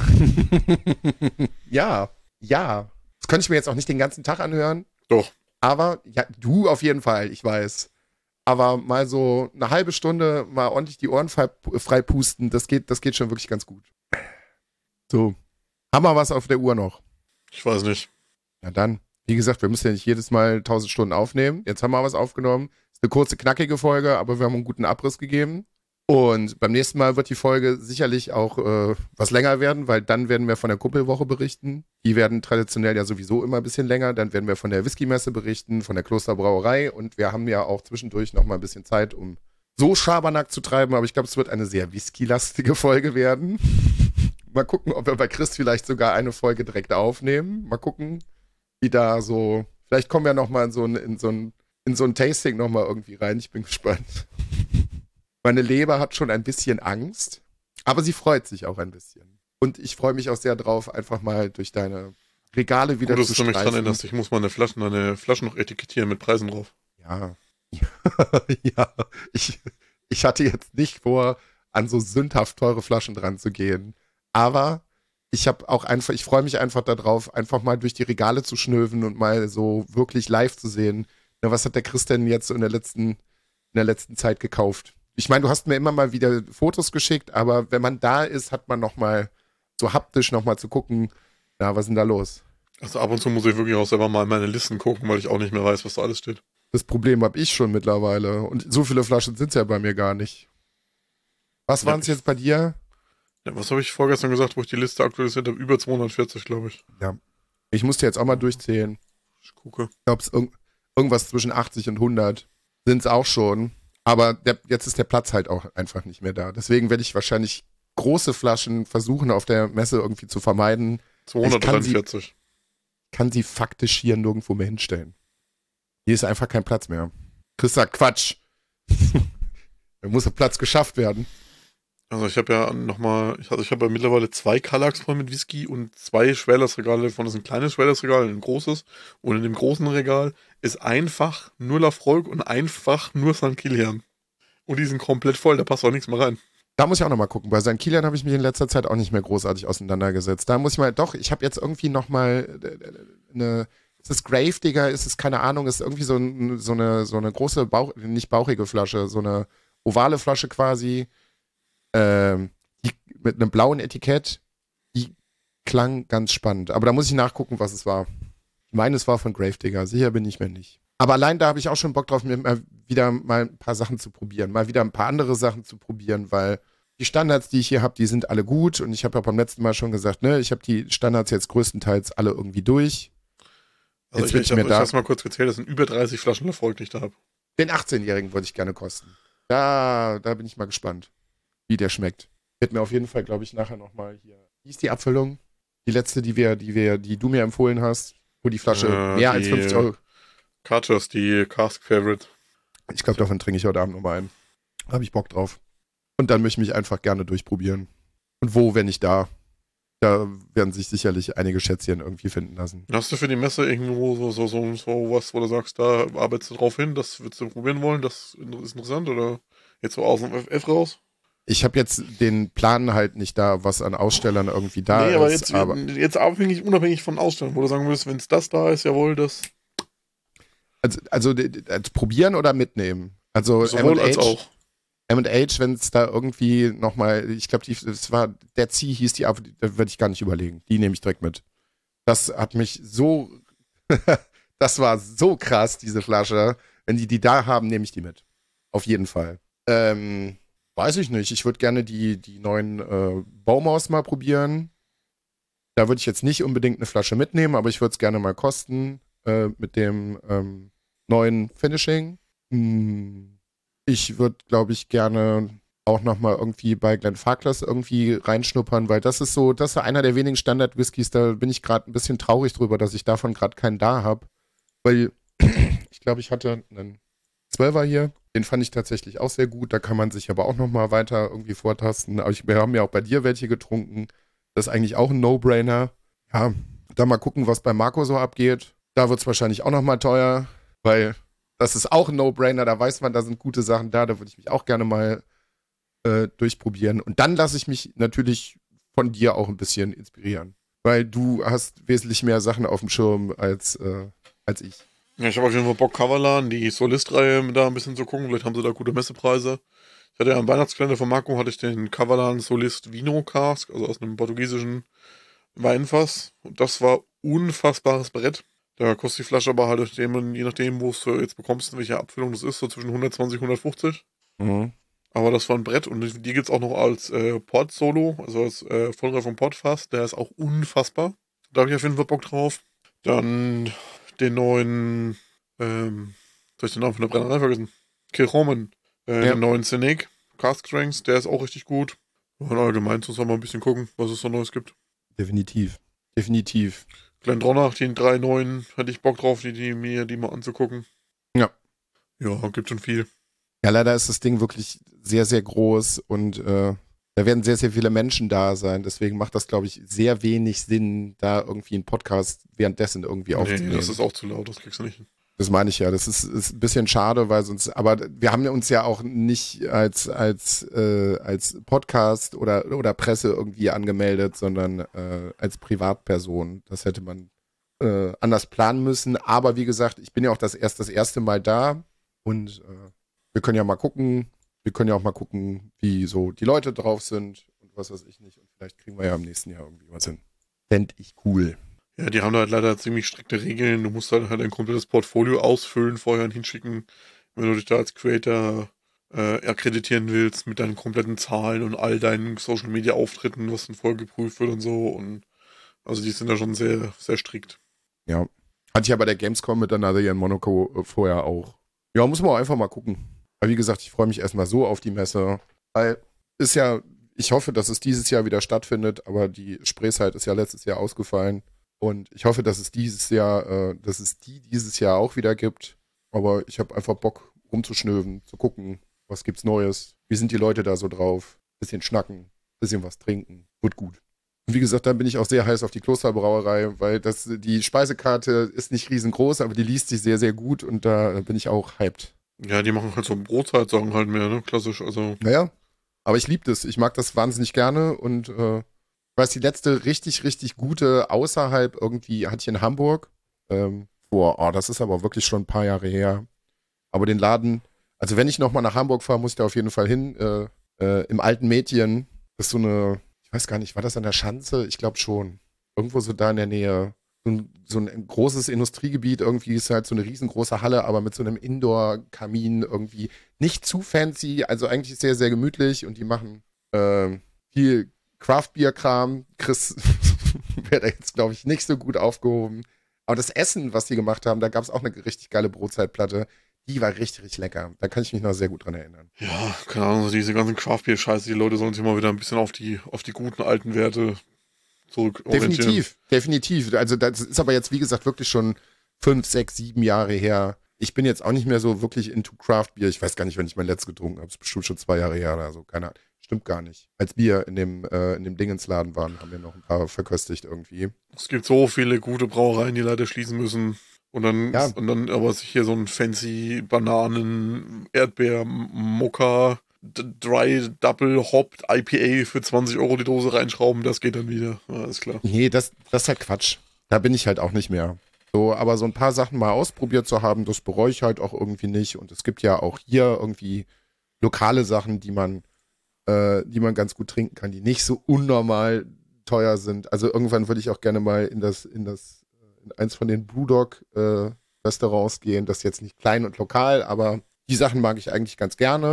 ja, ja. Das könnte ich mir jetzt auch nicht den ganzen Tag anhören. Doch. Aber, ja, du auf jeden Fall, ich weiß. Aber mal so eine halbe Stunde mal ordentlich die Ohren frei, frei pusten, das geht, das geht schon wirklich ganz gut. So. Haben wir was auf der Uhr noch? Ich weiß nicht. Ja dann, wie gesagt, wir müssen ja nicht jedes Mal tausend Stunden aufnehmen. Jetzt haben wir was aufgenommen. Ist eine kurze, knackige Folge, aber wir haben einen guten Abriss gegeben. Und beim nächsten Mal wird die Folge sicherlich auch äh, was länger werden, weil dann werden wir von der Kuppelwoche berichten. Die werden traditionell ja sowieso immer ein bisschen länger. Dann werden wir von der Whisky-Messe berichten, von der Klosterbrauerei. Und wir haben ja auch zwischendurch noch mal ein bisschen Zeit, um so Schabernack zu treiben. Aber ich glaube, es wird eine sehr whisky-lastige Folge werden. Mal gucken, ob wir bei Chris vielleicht sogar eine Folge direkt aufnehmen. Mal gucken, wie da so... Vielleicht kommen wir noch mal in so ein, in so ein, in so ein Tasting noch mal irgendwie rein. Ich bin gespannt. Meine Leber hat schon ein bisschen Angst, aber sie freut sich auch ein bisschen. Und ich freue mich auch sehr drauf, einfach mal durch deine Regale wieder Gut, zu dass du mich dran streifen. erinnerst. Ich muss meine Flaschen, meine Flaschen noch etikettieren mit Preisen drauf. Ja, ja, ich, ich hatte jetzt nicht vor, an so sündhaft teure Flaschen dran zu gehen. Aber ich habe auch einfach, ich freue mich einfach darauf, einfach mal durch die Regale zu schnöven und mal so wirklich live zu sehen. Na, was hat der Chris denn jetzt so in der letzten, in der letzten Zeit gekauft? Ich meine, du hast mir immer mal wieder Fotos geschickt, aber wenn man da ist, hat man noch mal so haptisch noch mal zu gucken, na, was ist denn da los? Also ab und zu muss ich wirklich auch selber mal in meine Listen gucken, weil ich auch nicht mehr weiß, was da alles steht. Das Problem habe ich schon mittlerweile. Und so viele Flaschen sind es ja bei mir gar nicht. Was waren es Ja, jetzt bei dir? Ja, was habe ich vorgestern gesagt, wo ich die Liste aktualisiert habe? Über zweihundertvierzig, glaube ich. Ja. Ich musste jetzt auch mal durchzählen. Ich gucke. Ich glaube, es irg- irgendwas zwischen achtzig und hundert sind es auch schon. Aber der, jetzt ist der Platz halt auch einfach nicht mehr da. Deswegen werde ich wahrscheinlich große Flaschen versuchen, auf der Messe irgendwie zu vermeiden. zweihundertdreiundvierzig. Ich kann sie faktisch hier nirgendwo mehr hinstellen. Hier ist einfach kein Platz mehr. Chris sagt, Quatsch. Da muss der Platz geschafft werden. Also ich habe ja nochmal, also ich habe ja mittlerweile zwei Kallax voll mit Whisky und zwei Schwerlastregale, davon ist ein kleines Schwerlastregal, ein großes. Und in dem großen Regal ist einfach nur Lafroig und einfach nur Sankt Kilian. Und die sind komplett voll, da passt auch nichts mehr rein. Da muss ich auch nochmal gucken. Bei Sankt Kilian habe ich mich in letzter Zeit auch nicht mehr großartig auseinandergesetzt. Da muss ich mal, doch, ich habe jetzt irgendwie nochmal eine, ist es Gravedigger, ist es, keine Ahnung, ist irgendwie so, ein, so, eine, so eine große, Bauch, nicht bauchige Flasche, so eine ovale Flasche quasi, ähm, die, mit einem blauen Etikett, die klang ganz spannend. Aber da muss ich nachgucken, was es war. Ich meine, es war von Gravedigger, sicher bin ich mir nicht. Aber allein da habe ich auch schon Bock drauf, mir mal wieder mal ein paar Sachen zu probieren, mal wieder ein paar andere Sachen zu probieren, weil die Standards, die ich hier habe, die sind alle gut und ich habe ja beim letzten Mal schon gesagt, ne, ich habe die Standards jetzt größtenteils alle irgendwie durch. Also Jetzt ich, bin ich, ich mir ich da. hab's mal kurz gezählt, das sind über dreißig Flaschen Lafroig, die ich da habe. Den achtzehnjährigen wollte ich gerne kosten. Da, da bin ich mal gespannt, wie der schmeckt. Wird mir auf jeden Fall, glaube ich, nachher nochmal hier. Wie ist die Abfüllung? Die letzte, die wir, die wir, die du mir empfohlen hast, wo die Flasche Äh, mehr die- als fünfzig Euro. Carters, die Cask Favorite. Ich glaube, davon trinke ich heute Abend nochmal ein. Da habe ich Bock drauf. Und dann möchte ich mich einfach gerne durchprobieren. Und wo, wenn nicht da? Da werden sich sicherlich einige Schätzchen irgendwie finden lassen. Hast du für die Messe irgendwo so, so, so, so was, wo du sagst, da arbeitest du drauf hin, das würdest du probieren wollen, das ist interessant oder jetzt so aus dem F F raus? Ich habe jetzt den Plan halt nicht da, was an Ausstellern irgendwie da nee, ist. aber jetzt, aber jetzt abhängig, unabhängig von Ausstellungen, wo du sagen würdest, wenn es das da ist, jawohl, das also, also, also probieren oder mitnehmen? Also sowohl als M und H, auch. M und H, wenn es da irgendwie nochmal, ich glaube, das war, Dead Sea hieß die, aber da würde ich gar nicht überlegen. Die nehme ich direkt mit. Das hat mich so, das war so krass, diese Flasche. Wenn die die da haben, nehme ich die mit. Auf jeden Fall. Ähm, weiß ich nicht. Ich würde gerne die, die neuen äh, Baumaus mal probieren. Da würde ich jetzt nicht unbedingt eine Flasche mitnehmen, aber ich würde es gerne mal kosten äh, mit dem ähm, neuen Finishing. Hm, ich würde, glaube ich, gerne auch nochmal irgendwie bei Glenfarclas irgendwie reinschnuppern, weil das ist so, das ist einer der wenigen Standard-Whiskys, da bin ich gerade ein bisschen traurig drüber, dass ich davon gerade keinen da habe. Weil ich glaube, ich hatte einen Zwölfer hier, den fand ich tatsächlich auch sehr gut, da kann man sich aber auch nochmal weiter irgendwie vortasten. Aber ich, wir haben ja auch bei dir welche getrunken, das ist eigentlich auch ein No-Brainer. Ja, da mal gucken, was bei Marco so abgeht. Da wird es wahrscheinlich auch nochmal teuer, weil das ist auch ein No-Brainer, da weiß man, da sind gute Sachen da, da würde ich mich auch gerne mal äh, durchprobieren. Und dann lasse ich mich natürlich von dir auch ein bisschen inspirieren, weil du hast wesentlich mehr Sachen auf dem Schirm als, äh, als ich. Ja, ich habe auf jeden Fall Bock, Kavalan, die Solist-Reihe da ein bisschen zu gucken. Vielleicht haben sie da gute Messepreise. Ich hatte ja am Weihnachtskalender von Marco, hatte ich den Kavalan Solist Vino Cask, also aus einem portugiesischen Weinfass. Und das war unfassbares Brett. Da kostet die Flasche aber halt, je nachdem, wo es du jetzt bekommst, welche Abfüllung das ist, so zwischen hundertzwanzig und hundertfünfzig. Mhm. Aber das war ein Brett und die gibt es auch noch als äh, Port-Solo, also als äh, Vollreif vom Portfass. Der ist auch unfassbar. Da habe ich auf jeden Fall Bock drauf. Dann den neuen, ähm, soll ich den Namen von der Brennerei vergessen? Kilchoman. Äh, Ja. Den neuen Scenic Cask Strengths, der ist auch richtig gut. Und allgemein zusammen mal ein bisschen gucken, was es so Neues gibt. Definitiv. Definitiv. Glendronach, die drei neuen, hätte ich Bock drauf, die, die mir die mal anzugucken. Ja. Ja, gibt schon viel. Ja, leider ist das Ding wirklich sehr, sehr groß und äh, da werden sehr, sehr viele Menschen da sein. Deswegen macht das, glaube ich, sehr wenig Sinn, da irgendwie einen Podcast währenddessen irgendwie aufzunehmen. Nee, das ist auch zu laut, das kriegst du nicht hin. Das meine ich ja. Das ist, ist ein bisschen schade, weil sonst, aber wir haben uns ja auch nicht als, als, äh, als Podcast oder, oder Presse irgendwie angemeldet, sondern äh, als Privatperson. Das hätte man äh, anders planen müssen. Aber wie gesagt, ich bin ja auch das erst das erste Mal da und äh, wir können ja mal gucken, wir können ja auch mal gucken, wie so die Leute drauf sind und was weiß ich nicht. Und vielleicht kriegen wir ja im nächsten Jahr irgendwie was hin. Fänd ich cool. Ja, die haben da halt leider ziemlich strikte Regeln. Du musst dann halt ein komplettes Portfolio ausfüllen, vorher und hinschicken, wenn du dich da als Creator äh, akkreditieren willst mit deinen kompletten Zahlen und all deinen Social Media Auftritten, was dann vorher geprüft wird und so. Und also die sind da schon sehr, sehr strikt. Ja. Hatte ich ja bei der Gamescom mit Another Year in Monaco äh, vorher auch. Ja, muss man auch einfach mal gucken. Aber wie gesagt, ich freue mich erstmal so auf die Messe. Weil ist ja, ich hoffe, dass es dieses Jahr wieder stattfindet, aber die Spreezeit ist ja letztes Jahr ausgefallen. Und ich hoffe, dass es dieses Jahr, äh, dass es die dieses Jahr auch wieder gibt. Aber ich habe einfach Bock, rumzuschnöven, zu gucken, was gibt's Neues, wie sind die Leute da so drauf, bisschen schnacken, bisschen was trinken, wird gut. Und wie gesagt, dann bin ich auch sehr heiß auf die Klosterbrauerei, weil das, die Speisekarte ist nicht riesengroß, aber die liest sich sehr, sehr gut und da bin ich auch hyped. Ja, die machen halt so Brotzeitsachen halt mehr, ne? Klassisch, also. Naja, aber ich liebe das. Ich mag das wahnsinnig gerne und äh, ich weiß, die letzte richtig, richtig gute außerhalb irgendwie hatte ich in Hamburg. Ähm, boah, oh, das ist aber wirklich schon ein paar Jahre her. Aber den Laden, also wenn ich nochmal nach Hamburg fahre, muss ich da auf jeden Fall hin. Äh, äh, im alten Mädchen, das ist so eine, ich weiß gar nicht, war das an der Schanze? Ich glaube schon. Irgendwo so da in der Nähe. So ein, so ein großes Industriegebiet, irgendwie ist halt so eine riesengroße Halle, aber mit so einem Indoor-Kamin irgendwie. Nicht zu fancy, also eigentlich sehr, sehr gemütlich und die machen äh, viel Craft-Bier-Kram. Chris wäre da jetzt, glaube ich, nicht so gut aufgehoben. Aber das Essen, was die gemacht haben, da gab es auch eine richtig geile Brotzeitplatte. Die war richtig, richtig lecker. Da kann ich mich noch sehr gut dran erinnern. Ja, keine Ahnung, so diese ganzen Craft-Bier-Scheiße, die Leute sollen sich mal wieder ein bisschen auf die, auf die guten alten Werte zurück orientieren. Definitiv, definitiv. Also das ist aber jetzt, wie gesagt, wirklich schon fünf, sechs, sieben Jahre her. Ich bin jetzt auch nicht mehr so wirklich into Craft-Bier. Ich weiß gar nicht, wenn ich mein letztes getrunken habe. Das ist bestimmt schon zwei Jahre her oder so. Keine Ahnung. Stimmt gar nicht. Als wir in dem, äh, in dem Dingensladen waren, haben wir noch ein paar verköstigt irgendwie. Es gibt so viele gute Brauereien, die leider schließen müssen. Und dann, Ja. und dann aber sich hier so ein fancy Bananen, Erdbeer, Mokka, Dry Double Hopped I P A für zwanzig Euro die Dose reinschrauben, das geht dann wieder. Ja, ist klar. Nee, das, das ist halt Quatsch. Da bin ich halt auch nicht mehr. So, aber so ein paar Sachen mal ausprobiert zu haben, das bereue ich halt auch irgendwie nicht. Und es gibt ja auch hier irgendwie lokale Sachen, die man, äh, die man ganz gut trinken kann, die nicht so unnormal teuer sind. Also irgendwann würde ich auch gerne mal in das, in das, in eins von den Brewdog äh, Restaurants gehen. Das ist jetzt nicht klein und lokal, aber die Sachen mag ich eigentlich ganz gerne.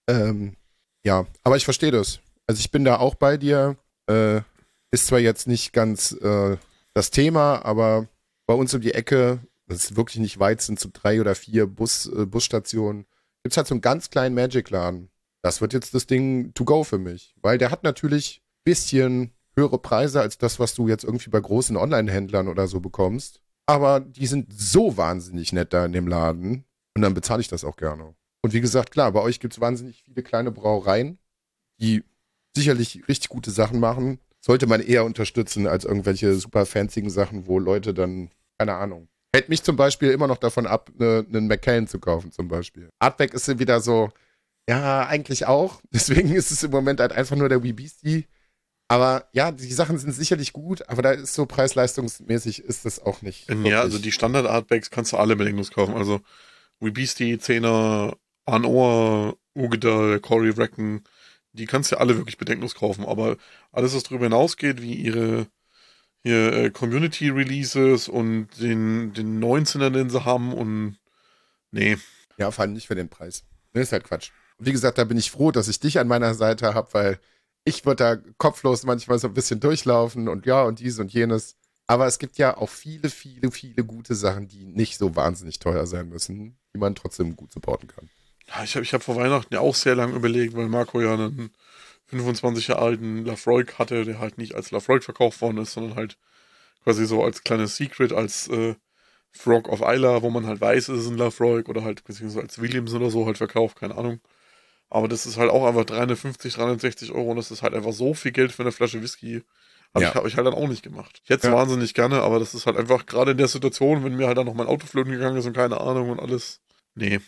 Ähm, ja, aber ich verstehe das. Also ich bin da auch bei dir. Äh, ist zwar jetzt nicht ganz äh, das Thema, aber bei uns um die Ecke, das ist wirklich nicht weit, sind so drei oder vier Bus, äh, Busstationen, gibt es halt so einen ganz kleinen Magic-Laden. Das wird jetzt das Ding to go für mich. Weil der hat natürlich ein bisschen höhere Preise als das, was du jetzt irgendwie bei großen Online-Händlern oder so bekommst. Aber die sind so wahnsinnig nett da in dem Laden. Und dann bezahle ich das auch gerne. Und wie gesagt, klar, bei euch gibt es wahnsinnig viele kleine Brauereien, die sicherlich richtig gute Sachen machen. Sollte man eher unterstützen als irgendwelche super fanzigen Sachen, wo Leute dann, keine Ahnung. Hält mich zum Beispiel immer noch davon ab, ne, einen McCain zu kaufen zum Beispiel. Artback ist ja wieder so, ja, eigentlich auch. Deswegen ist es im Moment halt einfach nur der Wee Beastie. Aber ja, die Sachen sind sicherlich gut, aber da ist so preis-leistungsmäßig ist das auch nicht. Ja, wirklich. also die Standard-Artbacks kannst du alle bedingungslos kaufen. Also Wee Beastie, Zehner, Anoa, Ugedal, Cory Wrecken, die kannst du alle wirklich bedenkenlos kaufen. Aber alles, was darüber hinausgeht, wie ihre hier äh, Community-Releases und den, den neunzehner, den sie haben und nee. Ja, vor allem nicht für den Preis. Das ist halt Quatsch. Und wie gesagt, da bin ich froh, dass ich dich an meiner Seite habe, weil ich würde da kopflos manchmal so ein bisschen durchlaufen und ja und dies und jenes. Aber es gibt ja auch viele, viele, viele gute Sachen, die nicht so wahnsinnig teuer sein müssen, die man trotzdem gut supporten kann. Ja, ich habe ich hab vor Weihnachten ja auch sehr lange überlegt, weil Marco ja einen fünfundzwanzig Jahre alten Lafroig hatte, der halt nicht als Lafroig verkauft worden ist, sondern halt quasi so als kleines Secret, als äh, Frog of Isla, wo man halt weiß, es ist ein Lafroig oder halt beziehungsweise als Williams oder so halt verkauft, keine Ahnung. Aber das ist halt auch einfach dreihundertfünfzig, dreihundertsechzig Euro und das ist halt einfach so viel Geld für eine Flasche Whisky. Habe Ja. ich, hab ich halt dann auch nicht gemacht. Ich hätte es Ja. wahnsinnig gerne, aber das ist halt einfach gerade in der Situation, wenn mir halt dann noch mein Auto flöten gegangen ist und keine Ahnung und alles. Nee.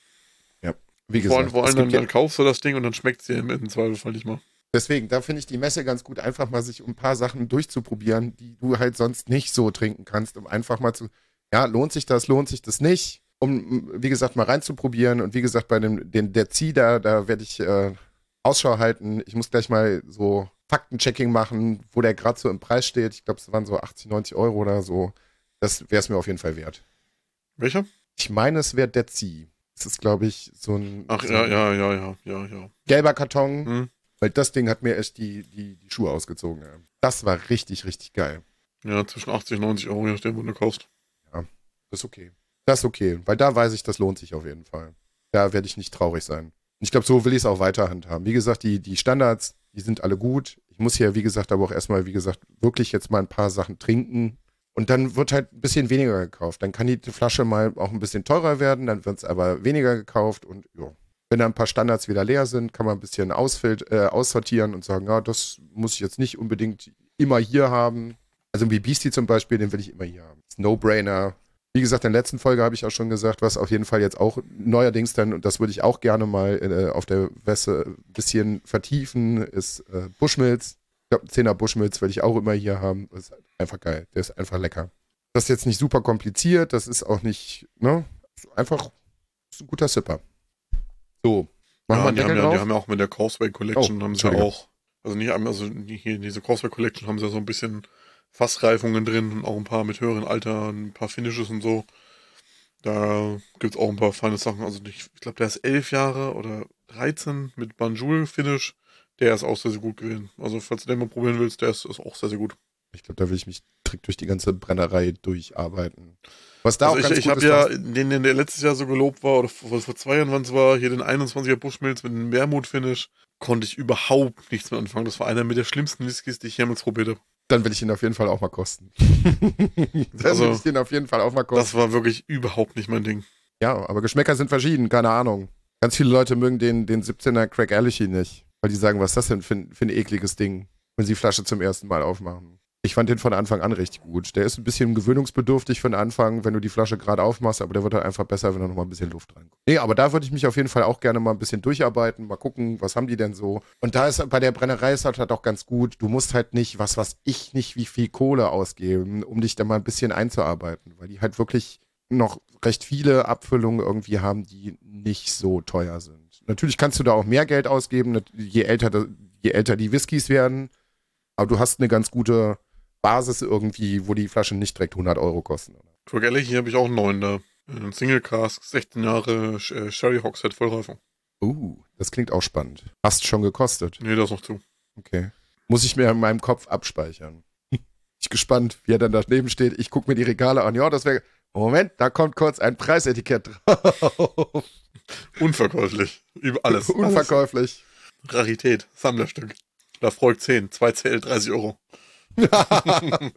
Ja, wie Vor allem, gesagt. vor es allem dann, gibt ja, dann kaufst du das Ding und dann schmeckt es dir im, im Zweifelsfall nicht mal. deswegen, da finde ich die Messe ganz gut, einfach mal sich um ein paar Sachen durchzuprobieren, die du halt sonst nicht so trinken kannst, um einfach mal zu, ja, lohnt sich das, lohnt sich das nicht, um, wie gesagt, mal reinzuprobieren. Und wie gesagt, bei dem, den, der Zieh, da, da werde ich äh, Ausschau halten. Ich muss gleich mal so Faktenchecking machen, wo der gerade so im Preis steht. Ich glaube, es waren so achtzig, neunzig Euro oder so. Das wäre es mir auf jeden Fall wert. Welcher? Ich meine, es wäre der Zieh. Das ist, glaube ich, so ein, Ach so ja, ein ja, ja, ja, ja, ja. gelber Karton. Hm. Weil das Ding hat mir echt die, die, die Schuhe ausgezogen. Ja. Das war richtig, richtig geil. Ja, zwischen achtzig und neunzig Euro, je nachdem, wo du kaufst. Das ist okay. Das ist okay, weil da weiß ich, das lohnt sich auf jeden Fall. Da werde ich nicht traurig sein. Und ich glaube, so will ich es auch weiter handhaben. Wie gesagt, die, die Standards, die sind alle gut. Ich muss hier, wie gesagt, aber auch erstmal, wie gesagt, wirklich jetzt mal ein paar Sachen trinken. Und dann wird halt ein bisschen weniger gekauft. Dann kann die Flasche mal auch ein bisschen teurer werden, dann wird es aber weniger gekauft. Und ja, wenn da ein paar Standards wieder leer sind, kann man ein bisschen ausfil- äh, aussortieren und sagen, ja, das muss ich jetzt nicht unbedingt immer hier haben. Also wie Beastie zum Beispiel, den will ich immer hier haben. Das ist No-Brainer. Wie gesagt, in der letzten Folge habe ich auch schon gesagt, was auf jeden Fall jetzt auch neuerdings dann, und das würde ich auch gerne mal äh, auf der Wässe ein bisschen vertiefen, ist äh, Bushmills. Ich glaube, einen Zehner Bushmills will ich auch immer hier haben. Das ist einfach geil. Der ist einfach lecker. Das ist jetzt nicht super kompliziert, das ist auch nicht, ne? Ist einfach ist ein guter Sipper. So, machen wir Ja, einen die haben Deckel ja, drauf. die haben ja auch mit der Causeway Collection Oh, haben sie ja Entschuldigung. auch, also nicht einmal, also hier in dieser Causeway Collection haben sie ja so ein bisschen Fassreifungen drin und auch ein paar mit höheren Alter, ein paar Finishes und so. Da gibt es auch ein paar feine Sachen. Also ich, ich glaube, der ist elf Jahre oder dreizehn mit Banjul-Finish. Der ist auch sehr, sehr gut gewesen. Also falls du den mal probieren willst, der ist, ist auch sehr, sehr gut. Ich glaube, da will ich mich direkt durch die ganze Brennerei durcharbeiten. Was da Also auch ich, ganz ich gut habe ist, ja, was- den, den der letztes Jahr so gelobt war, oder vor, vor zwei Jahren, wann es war, hier den einundzwanziger Bushmills mit dem Wermut-Finish, konnte ich überhaupt nichts mit anfangen. Das war einer mit der schlimmsten Whiskys, die ich jemals probiert habe. dann will ich ihn auf jeden Fall auch mal kosten. dann Also, will ich den auf jeden Fall auch mal kosten. Das war wirklich überhaupt nicht mein Ding. Ja, aber Geschmäcker sind verschieden, keine Ahnung. Ganz viele Leute mögen den, den siebzehner Craig Allergy nicht, weil die sagen, was ist das denn für, ein- für ein ekliges Ding, wenn sie die Flasche zum ersten Mal aufmachen. Ich fand den von Anfang an richtig gut. Der ist ein bisschen gewöhnungsbedürftig von Anfang, wenn du die Flasche gerade aufmachst, aber der wird halt einfach besser, wenn da noch mal ein bisschen Luft reinkommt. Nee, aber da würde ich mich auf jeden Fall auch gerne mal ein bisschen durcharbeiten, mal gucken, was haben die denn so. Und da ist bei der Brennerei ist halt, halt auch ganz gut, du musst halt nicht, was was ich nicht, wie viel Kohle ausgeben, um dich da mal ein bisschen einzuarbeiten, weil die halt wirklich noch recht viele Abfüllungen irgendwie haben, die nicht so teuer sind. Natürlich kannst du da auch mehr Geld ausgeben, je älter, je älter die Whiskys werden, aber du hast eine ganz gute Basis irgendwie, wo die Flaschen nicht direkt hundert Euro kosten. Craig Allergy habe ich auch einen neuen da. Ein Single Cask, sechzehn Jahre äh, Sherry Hogshead Vollreifung. Uh, das klingt auch spannend. Hast schon gekostet. Nee, das noch zu. Okay. Muss ich mir in meinem Kopf abspeichern. Ich bin gespannt, wie er dann daneben steht. Ich gucke mir die Regale an. Ja, das wäre... Moment, da kommt kurz ein Preisetikett drauf. Unverkäuflich. Über alles. Unverkäuflich. Alles. Rarität. Sammlerstück. Da Freud zehn. Zwei C L, dreißig Euro. ah,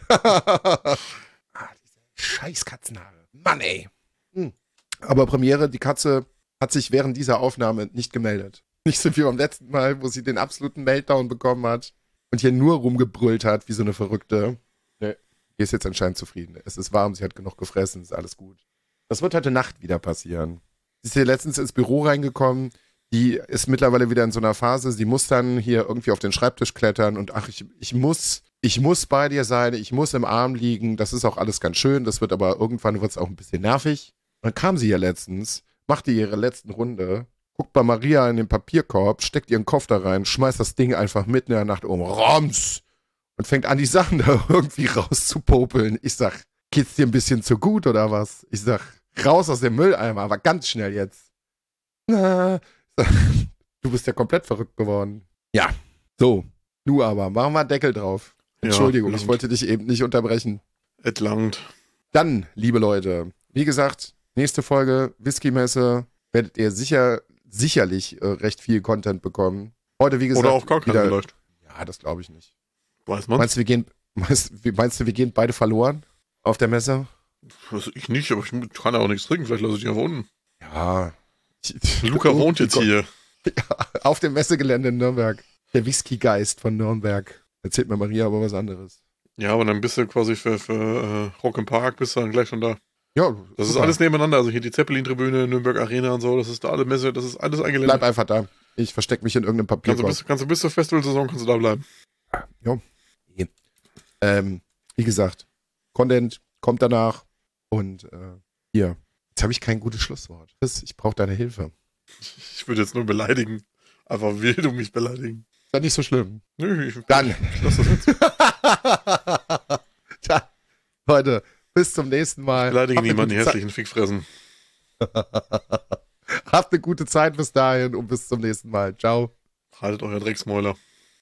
diese scheiß Katzenhaare. Mann, ey. Hm. Aber Premiere, die Katze hat sich während dieser Aufnahme nicht gemeldet. Nicht so wie beim letzten Mal, wo sie den absoluten Meltdown bekommen hat und hier nur rumgebrüllt hat, wie so eine Verrückte. Nee, die ist jetzt anscheinend zufrieden. Es ist warm, sie hat genug gefressen, ist alles gut. Das wird heute Nacht wieder passieren. Sie ist hier letztens ins Büro reingekommen, die ist mittlerweile wieder in so einer Phase, sie muss dann hier irgendwie auf den Schreibtisch klettern und ach, ich, ich muss, ich muss bei dir sein, ich muss im Arm liegen, das ist auch alles ganz schön, das wird aber irgendwann wird's auch ein bisschen nervig. Und dann kam sie ja letztens, machte ihre letzten Runde, guckt bei Maria in den Papierkorb, steckt ihren Kopf da rein, schmeißt das Ding einfach mitten in der Nacht um, Roms! Und fängt an, die Sachen da irgendwie rauszupopeln. Ich sag, geht's dir ein bisschen zu gut oder was? Ich sag, raus aus dem Mülleimer, aber ganz schnell jetzt. Na, du bist ja komplett verrückt geworden. Ja, so, nu aber, machen wir Deckel drauf. Entschuldigung, ja, ich wollte dich eben nicht unterbrechen. Et langt. Dann, liebe Leute, wie gesagt, nächste Folge, Whisky-Messe, werdet ihr sicher, sicherlich äh, recht viel Content bekommen. Heute, wie gesagt, oder auch gar keinen wieder, vielleicht. Ja, das glaube ich nicht. Weiß man. Meinst du, wir gehen, meinst, meinst du, wir gehen beide verloren auf der Messe? Also ich nicht, aber ich kann ja auch nichts trinken. Vielleicht lasse ich dich einfach unten. Ja. Luca wohnt jetzt hier. Ja, auf dem Messegelände in Nürnberg. Der Whisky-Geist von Nürnberg. Erzählt mir Maria aber was anderes. Ja, aber dann bist du quasi für, für äh, Rock im Park, bist du dann gleich schon da. Ja, das super. ist alles nebeneinander. Also hier die Zeppelin-Tribüne, Nürnberg Arena und so, das ist da alle Messe, das ist alles eingeländet. Bleib einfach da. Ich verstecke mich in irgendeinem Papier. Kannst du bis, kannst du bis zur Festivalsaison kannst du da bleiben. Ja. Ähm, wie gesagt, Content kommt danach. Und äh, hier, jetzt habe ich kein gutes Schlusswort. Chris, ich brauche deine Hilfe. Ich würde jetzt nur beleidigen. Einfach wild um mich beleidigen. Ist ja nicht so schlimm. Nö, ich, Dann. Ich lass das jetzt. Tja, Leute, bis zum nächsten Mal. Beleidige Habt eine niemanden, die gute hässlichen Fickfressen. Habt eine gute Zeit bis dahin und bis zum nächsten Mal. Ciao. Haltet euer Drecksmäuler.